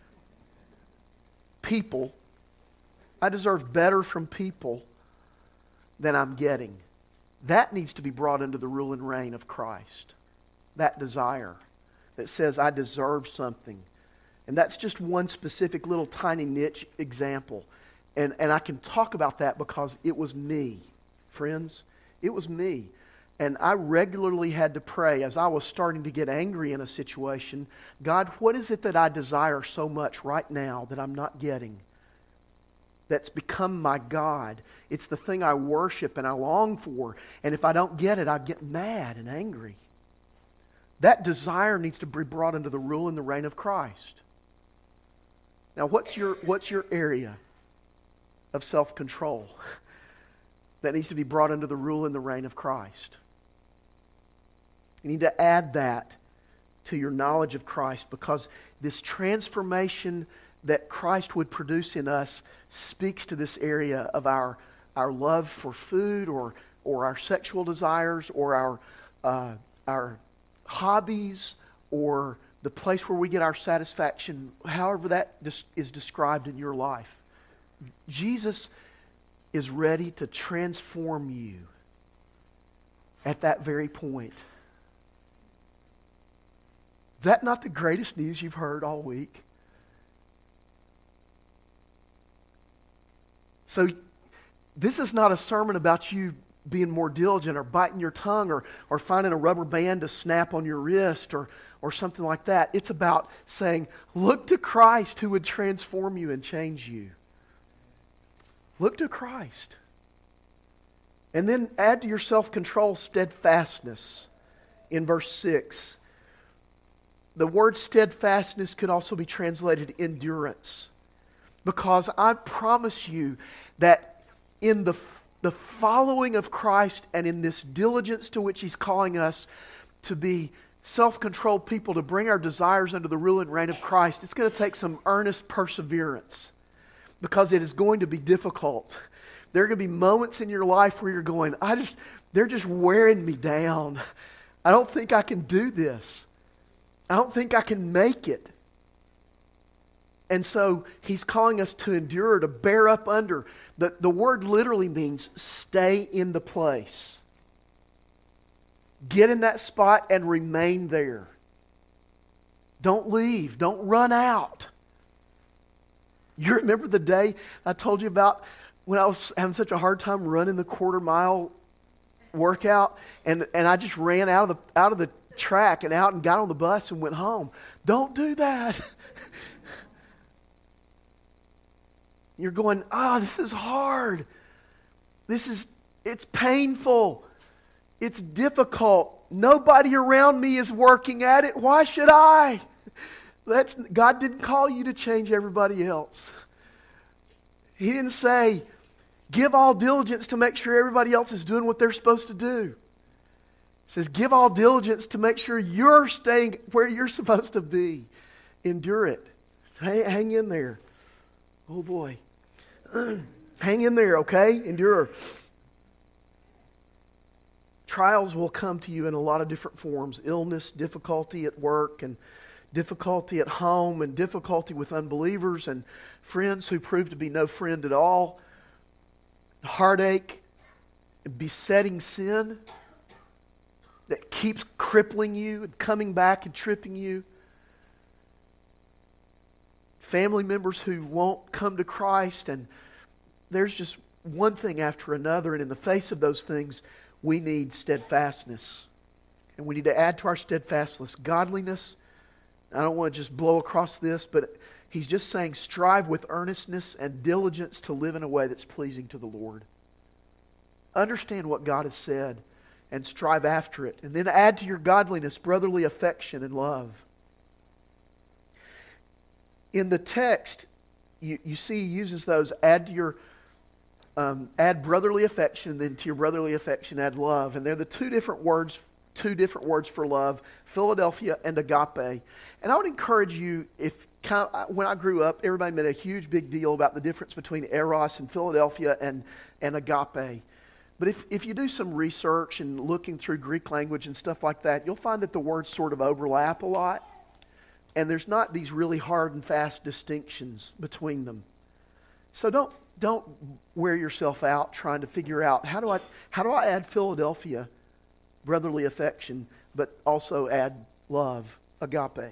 people. I deserve better from people than I'm getting. That needs to be brought into the rule and reign of Christ. That desire that says I deserve something. And that's just one specific little tiny niche example. And, and I can talk about that because it was me, friends. It was me. And I regularly had to pray as I was starting to get angry in a situation, God, what is it that I desire so much right now that I'm not getting? That's become my God. It's the thing I worship and I long for. And if I don't get it, I get mad and angry. That desire needs to be brought into the rule and the reign of Christ. Now, what's your, what's your area of self-control that needs to be brought into the rule and the reign of Christ? You need to add that to your knowledge of Christ, because this transformation that Christ would produce in us speaks to this area of our, our love for food, or, or our sexual desires, or our, uh, our hobbies, or the place where we get our satisfaction, however that dis- is described in your life. Jesus is ready to transform you at that very point. That not the greatest news you've heard all week? So this is not a sermon about you being more diligent, or biting your tongue, or, or finding a rubber band to snap on your wrist, or, or something like that. It's about saying, look to Christ who would transform you and change you. Look to Christ. And then add to your self-control steadfastness in verse six. The word steadfastness could also be translated endurance. Because I promise you that in the, the following of Christ, and in this diligence to which He's calling us to be self-controlled people, to bring our desires under the rule and reign of Christ, it's going to take some earnest perseverance. Because it is going to be difficult. There are going to be moments in your life where you're going, I just, they're just wearing me down. I don't think I can do this. I don't think I can make it. And so He's calling us to endure, to bear up under. The, the word literally means stay in the place. Get in that spot and remain there. Don't leave. Don't run out. You remember the day I told you about when I was having such a hard time running the quarter mile workout, and, and I just ran out of the out of the track and out and got on the bus and went home. Don't do that. You're going, oh, this is hard. This is, it's painful. It's difficult. Nobody around me is working at it. Why should I? That's, God didn't call you to change everybody else. He didn't say, give all diligence to make sure everybody else is doing what they're supposed to do. He says, give all diligence to make sure you're staying where you're supposed to be. Endure it. Hang, hang in there. Oh boy. Hang in there, okay? Endure. Trials will come to you in a lot of different forms. Illness, difficulty at work, and difficulty at home, and difficulty with unbelievers and friends who prove to be no friend at all. Heartache, besetting sin that keeps crippling you and coming back and tripping you. Family members who won't come to Christ, and there's just one thing after another, and in the face of those things, we need steadfastness. And we need to add to our steadfastness godliness. I don't want to just blow across this, but he's just saying strive with earnestness and diligence to live in a way that's pleasing to the Lord. Understand what God has said and strive after it. And then add to your godliness brotherly affection and love. In the text, you, you see he uses those, add to your um, add brotherly affection, then to your brotherly affection add love. And they're the two different words two different words for love, Philadelphia and agape. And I would encourage you, if kind of, when I grew up, everybody made a huge big deal about the difference between eros and Philadelphia and, and agape. But if, if you do some research and looking through Greek language and stuff like that, you'll find that the words sort of overlap a lot. And there's not these really hard and fast distinctions between them. So don't don't wear yourself out trying to figure out how do I how do I add Philadelphia, brotherly affection, but also add love, agape.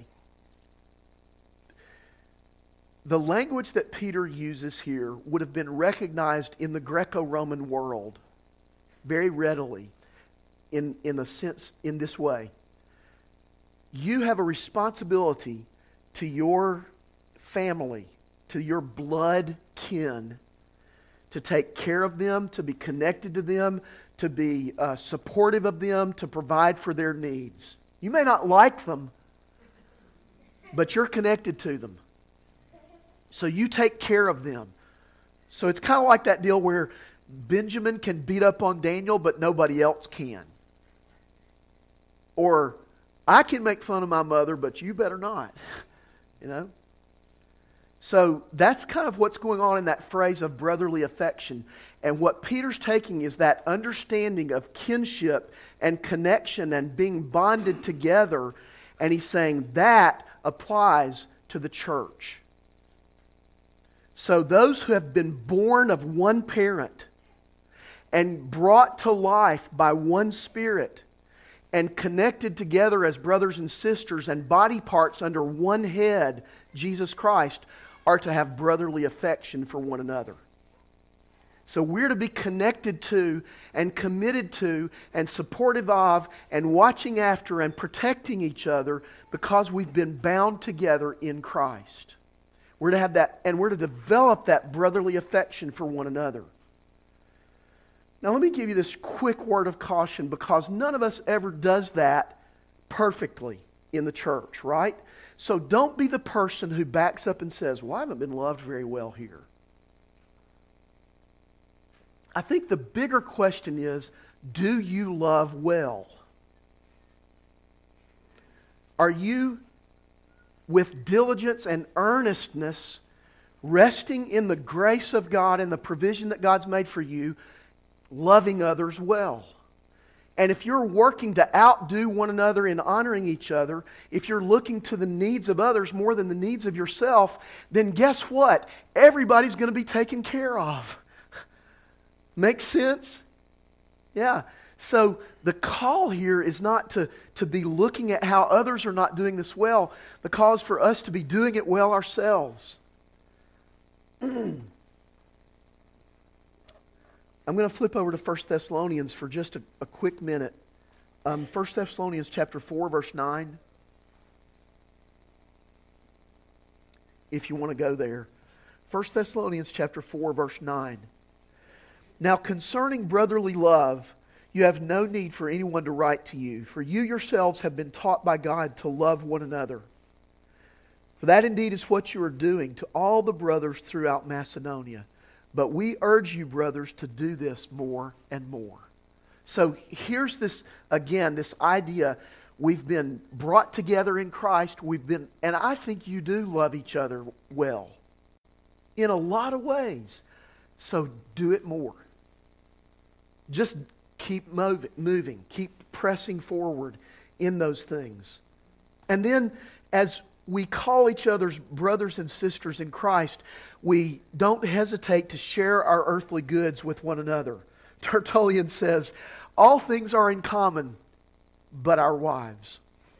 The language that Peter uses here would have been recognized in the Greco-Roman world very readily in, in a sense in this way. You have a responsibility to your family, to your blood kin, to take care of them, to be connected to them, to be uh, supportive of them, to provide for their needs. You may not like them, but you're connected to them. So you take care of them. So it's kind of like that deal where Benjamin can beat up on Daniel, but nobody else can. Or, I can make fun of my mother, but you better not. You know? So that's kind of what's going on in that phrase of brotherly affection. And what Peter's taking is that understanding of kinship and connection and being bonded together. And he's saying that applies to the church. So those who have been born of one parent and brought to life by one Spirit and connected together as brothers and sisters and body parts under one head, Jesus Christ, are to have brotherly affection for one another. So we're to be connected to and committed to and supportive of and watching after and protecting each other because we've been bound together in Christ. We're to have that, and we're to develop that brotherly affection for one another. Now let me give you this quick word of caution, because none of us ever does that perfectly in the church, right? So don't be the person who backs up and says, well, I haven't been loved very well here. I think the bigger question is, do you love well? Are you, with diligence and earnestness, resting in the grace of God and the provision that God's made for you, loving others well? And if you're working to outdo one another in honoring each other, if you're looking to the needs of others more than the needs of yourself, then guess what? Everybody's going to be taken care of. Make sense? Yeah. So the call here is not to, to be looking at how others are not doing this well. The call is for us to be doing it well ourselves. I'm going to flip over to First Thessalonians for just a, a quick minute. Um, First Thessalonians chapter four, verse nine. If you want to go there. First Thessalonians chapter four, verse nine. Now concerning brotherly love, you have no need for anyone to write to you, for you yourselves have been taught by God to love one another. For that indeed is what you are doing to all the brothers throughout Macedonia. But we urge you, brothers, to do this more and more. So here's this, again, this idea. We've been brought together in Christ. We've been, and I think you do love each other well. In a lot of ways. So do it more. Just keep mov- moving. Keep pressing forward in those things. And then as we call each other's brothers and sisters in Christ, we don't hesitate to share our earthly goods with one another. Tertullian says, all things are in common, but our wives.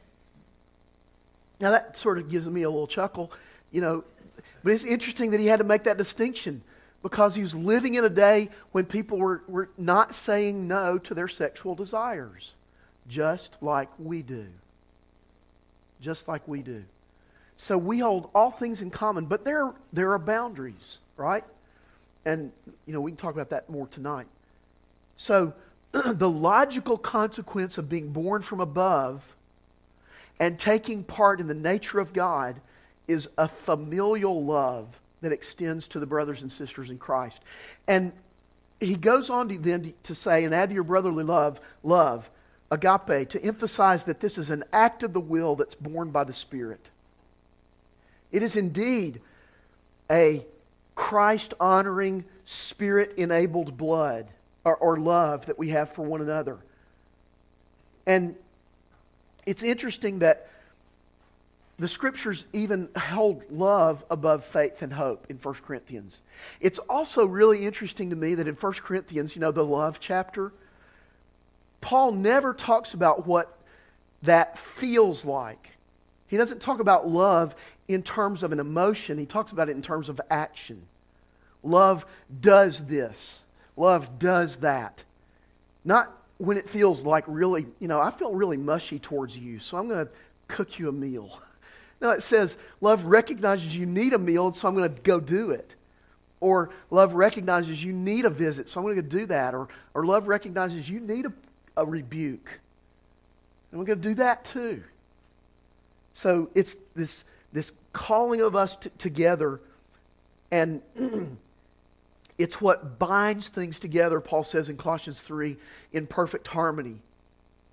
Now that sort of gives me a little chuckle, you know, but it's interesting that he had to make that distinction because he was living in a day when people were, were not saying no to their sexual desires, just like we do. Just like we do. So we hold all things in common, but there, there are boundaries, right? And, you know, we can talk about that more tonight. So the logical consequence of being born from above and taking part in the nature of God is a familial love that extends to the brothers and sisters in Christ. And he goes on to then to say, and add to your brotherly love, love, agape, to emphasize that this is an act of the will that's born by the Spirit. It is indeed a Christ-honoring, Spirit-enabled blood or, or love that we have for one another. And it's interesting that the Scriptures even hold love above faith and hope in First Corinthians. It's also really interesting to me that in First Corinthians, you know, the love chapter, Paul never talks about what that feels like. He doesn't talk about love in terms of an emotion. He talks about it in terms of action. Love does this. Love does that. Not when it feels like really, you know, I feel really mushy towards you, so I'm going to cook you a meal. No, it says love recognizes you need a meal, so I'm going to go do it. Or love recognizes you need a visit, so I'm going to go do that. Or, or love recognizes you need a, a rebuke, and we're going to do that too. So it's this, this calling of us t- together, and it's what binds things together, Paul says in Colossians three, in perfect harmony.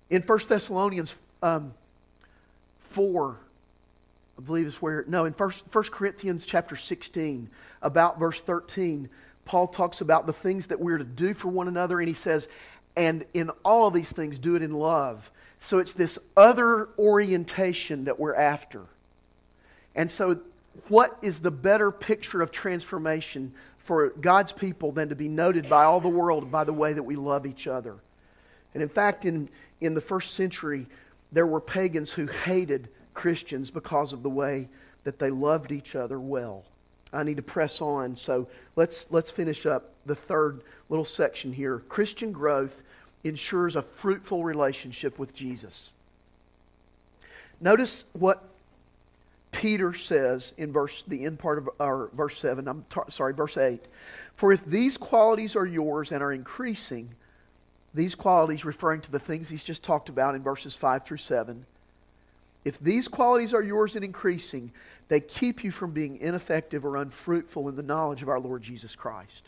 In First Thessalonians um, four, I believe is where, no, in First, First Corinthians chapter sixteen, about verse thirteen, Paul talks about the things that we're to do for one another, and he says, and in all of these things, do it in love. So it's this other orientation that we're after. And so what is the better picture of transformation for God's people than to be noted by all the world by the way that we love each other? And in fact, in, in the first century, there were pagans who hated Christians because of the way that they loved each other well. I need to press on, so let's let's finish up the third little section here. Christian growth ensures a fruitful relationship with Jesus. Notice what Peter says in verse the end part of our verse seven. I'm tar- sorry, verse eight. For if these qualities are yours and are increasing, these qualities referring to the things he's just talked about in verses five through seven. If these qualities are yours and increasing, they keep you from being ineffective or unfruitful in the knowledge of our Lord Jesus Christ.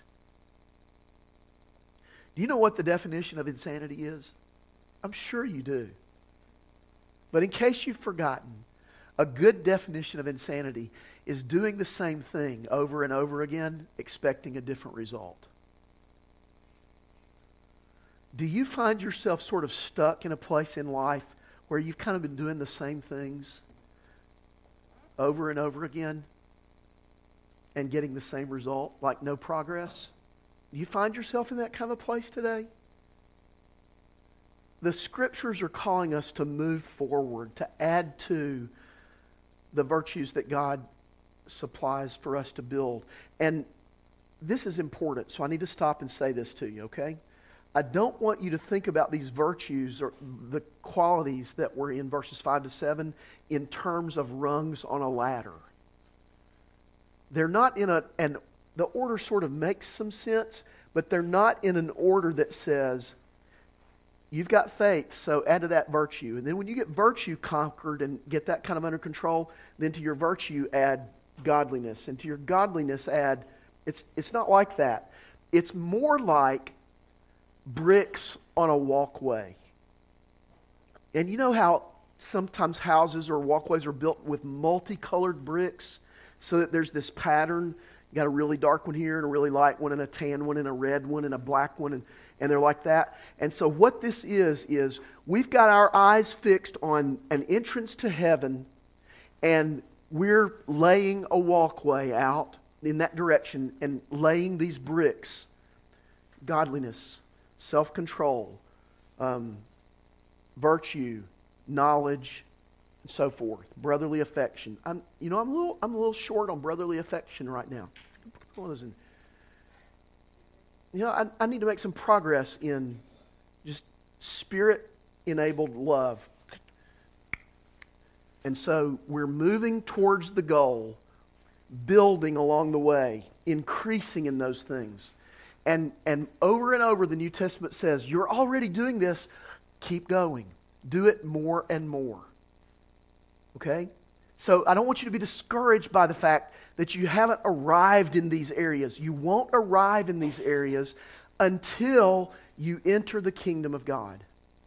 Do you know what the definition of insanity is? I'm sure you do. But in case you've forgotten, a good definition of insanity is doing the same thing over and over again, expecting a different result. Do you find yourself sort of stuck in a place in life where you've kind of been doing the same things over and over again and getting the same result, like no progress? Do you find yourself in that kind of a place today? The Scriptures are calling us to move forward, to add to the virtues that God supplies for us to build. And this is important, so I need to stop and say this to you, okay? I don't want you to think about these virtues or the qualities that were in verses five to seven in terms of rungs on a ladder. They're not in a, and the order sort of makes some sense, but they're not in an order that says, you've got faith, so add to that virtue. And then when you get virtue conquered and get that kind of under control, then to your virtue add godliness. And to your godliness add, it's, it's not like that. It's more like bricks on a walkway. And you know how sometimes houses or walkways are built with multicolored bricks so that there's this pattern. You got a really dark one here and a really light one and a tan one and a red one and a black one, and, and they're like that. And so what this is, is we've got our eyes fixed on an entrance to heaven, and we're laying a walkway out in that direction and laying these bricks. Godliness, self-control, um, virtue, knowledge, and so forth. Brotherly affection. I'm, you know, I'm a little, I'm a little short on brotherly affection right now. You know, I, I need to make some progress in just Spirit-enabled love. And so we're moving towards the goal, building along the way, increasing in those things. And, and over and over the New Testament says, you're already doing this, keep going. Do it more and more. Okay? So I don't want you to be discouraged by the fact that you haven't arrived in these areas. You won't arrive in these areas until you enter the kingdom of God.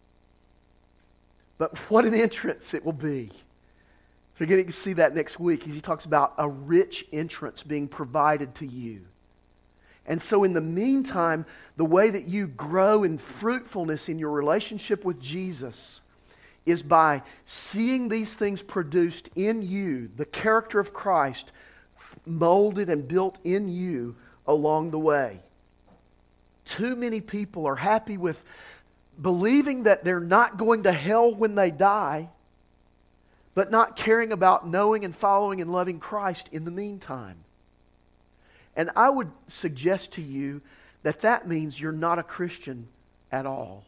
But what an entrance it will be. We're getting to see that next week as he talks about a rich entrance being provided to you. And so in the meantime, the way that you grow in fruitfulness in your relationship with Jesus is by seeing these things produced in you, the character of Christ molded and built in you along the way. Too many people are happy with believing that they're not going to hell when they die, but not caring about knowing and following and loving Christ in the meantime. And I would suggest to you that that means you're not a Christian at all.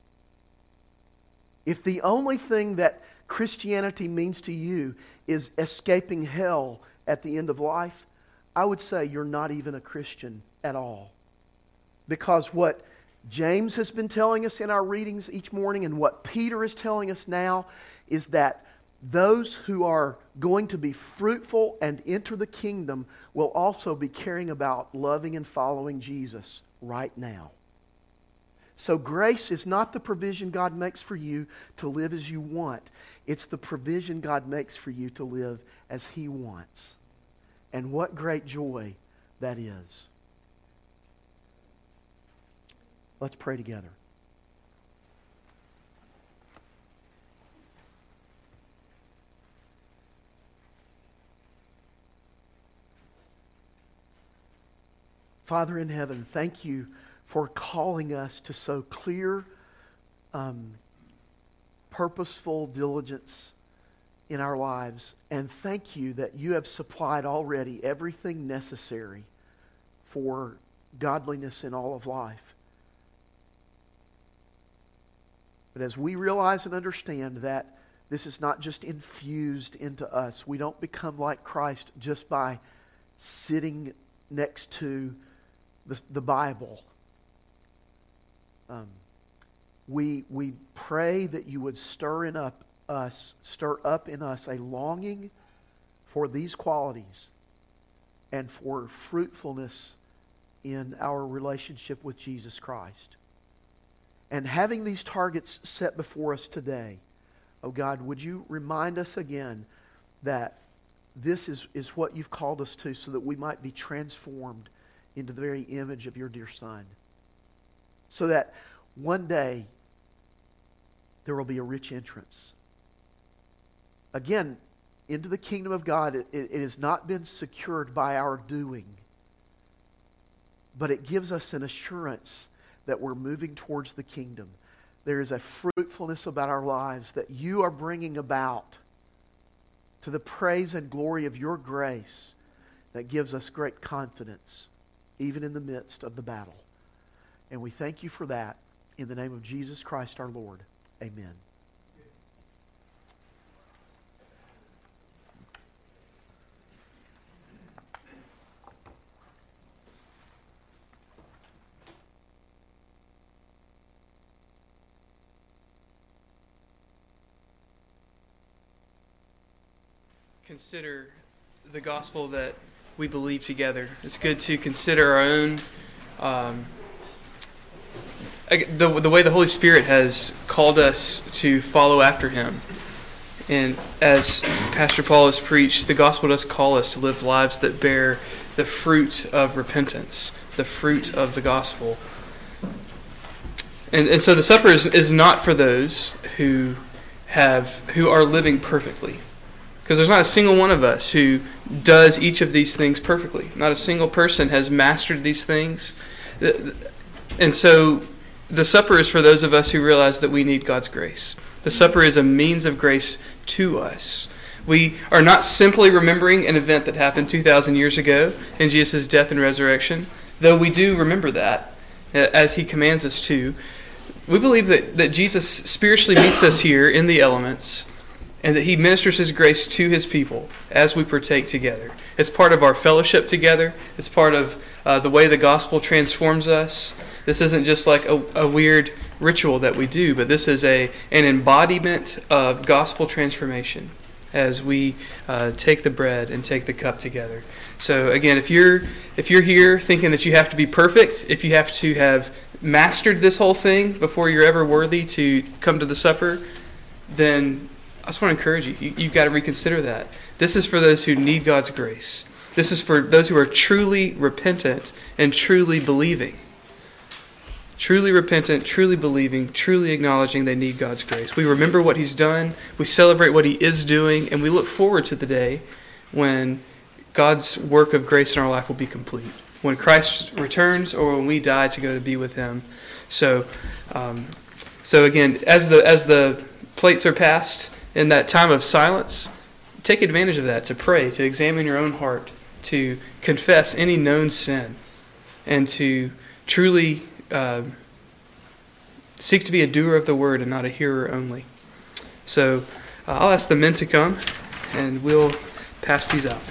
If the only thing that Christianity means to you is escaping hell at the end of life, I would say you're not even a Christian at all. Because what James has been telling us in our readings each morning and what Peter is telling us now is that those who are going to be fruitful and enter the kingdom will also be caring about loving and following Jesus right now. So grace is not the provision God makes for you to live as you want. It's the provision God makes for you to live as He wants. And what great joy that is. Let's pray together. Father in heaven, thank you for calling us to so clear, um, purposeful diligence in our lives. And thank you that you have supplied already everything necessary for godliness in all of life. But as we realize and understand that this is not just infused into us, we don't become like Christ just by sitting next to the, the Bible. Um, we we pray that you would stir in up us, stir up in us a longing for these qualities and for fruitfulness in our relationship with Jesus Christ. And having these targets set before us today, oh God, would you remind us again that this is, is what you've called us to, so that we might be transformed into the very image of your dear Son. So that one day there will be a rich entrance. Again, into the kingdom of God, it, it has not been secured by our doing, but it gives us an assurance that we're moving towards the kingdom. There is a fruitfulness about our lives that you are bringing about to the praise and glory of your grace that gives us great confidence, even in the midst of the battle. And we thank you for that in the name of Jesus Christ our Lord. Amen. Consider the gospel that we believe together. It's good to consider our own, um, the, the way the Holy Spirit has called us to follow after Him. And as Pastor Paul has preached, the gospel does call us to live lives that bear the fruit of repentance, the fruit of the gospel. And, and so the supper is, is not for those who have who are living perfectly. Because there's not a single one of us who does each of these things perfectly. Not a single person has mastered these things. And so the supper is for those of us who realize that we need God's grace. The supper is a means of grace to us. We are not simply remembering an event that happened two thousand years ago in Jesus' death and resurrection, though we do remember that as He commands us to. We believe that, that Jesus spiritually meets us here in the elements, and that He ministers His grace to His people as we partake together. It's part of our fellowship together. It's part of uh, the way the gospel transforms us. This isn't just like a, a weird ritual that we do, but this is a an embodiment of gospel transformation as we uh, take the bread and take the cup together. So again, if you're if you're here thinking that you have to be perfect, if you have to have mastered this whole thing before you're ever worthy to come to the supper, then I just want to encourage you. you. You've got to reconsider that. This is for those who need God's grace. This is for those who are truly repentant and truly believing. Truly repentant, truly believing, truly acknowledging they need God's grace. We remember what He's done. We celebrate what He is doing. And we look forward to the day when God's work of grace in our life will be complete. When Christ returns or when we die to go to be with Him. So, um, so again, as the as the plates are passed, in that time of silence, take advantage of that to pray, to examine your own heart, to confess any known sin, and to truly uh, seek to be a doer of the word and not a hearer only. So uh, I'll ask the men to come, and we'll pass these out.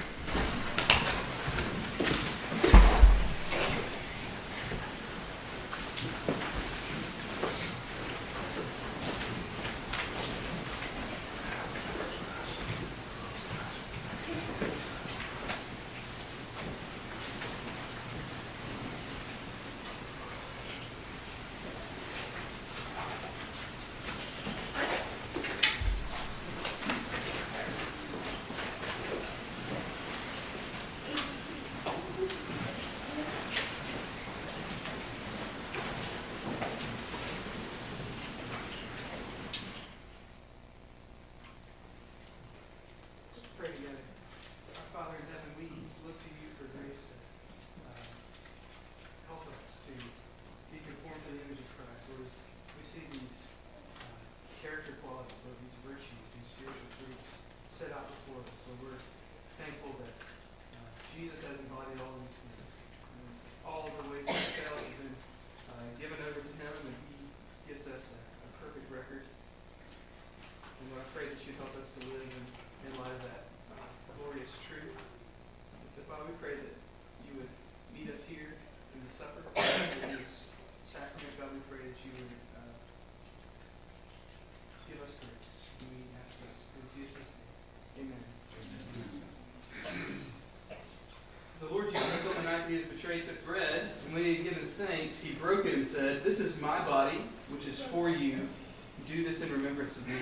thankful that uh, Jesus has embodied all these things. And all of the ways we fail have been uh, given over to him, and he gives us a, a perfect record. And Lord, I pray that you help us to live in, in light of that uh, glorious truth. And so, Father, we pray that you would meet us here in the supper, in this sacrament. God, we pray that you would uh, give us grace. We ask this in Jesus' name. Amen. The Lord Jesus, on the night he was betrayed, took bread, and when he had given thanks, he broke it and said, "This is my body, which is for you. Do this in remembrance of me."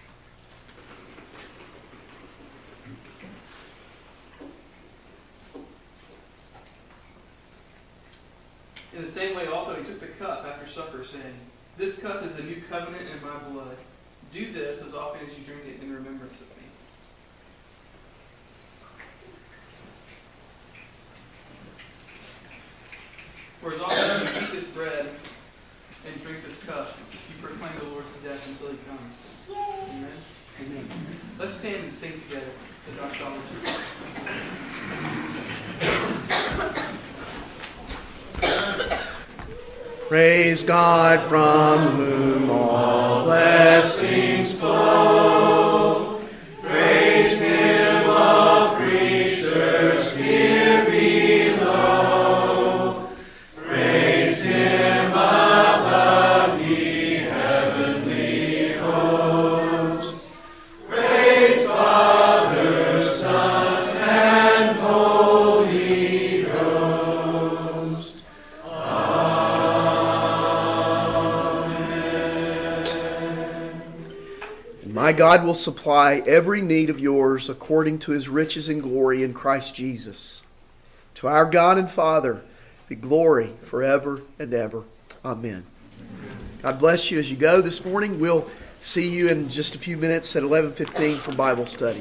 In the same way also he took the cup after supper, saying, "This cup is the new covenant in my blood. Do this as often as you drink it in remembrance of me." For as often as you eat this bread and drink this cup, you proclaim the Lord's death until he comes. Amen? Amen. Let's stand and sing together the doxology. Praise God, from whom all blessings flow. Praise him, all creatures here below. Praise him above, ye heavenly hosts. Praise Father, Son, and Holy Ghost. My God will supply every need of yours according to his riches and glory in Christ Jesus. To our God and Father be glory forever and ever. Amen. God bless you as you go this morning. We'll see you in just a few minutes at eleven fifteen for Bible study.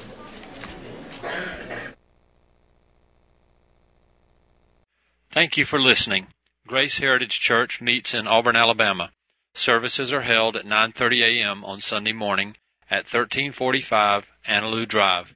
Thank you for listening. Grace Heritage Church meets in Auburn, Alabama. Services are held at nine thirty a.m. on Sunday morning at thirteen forty-five Annaloo Drive.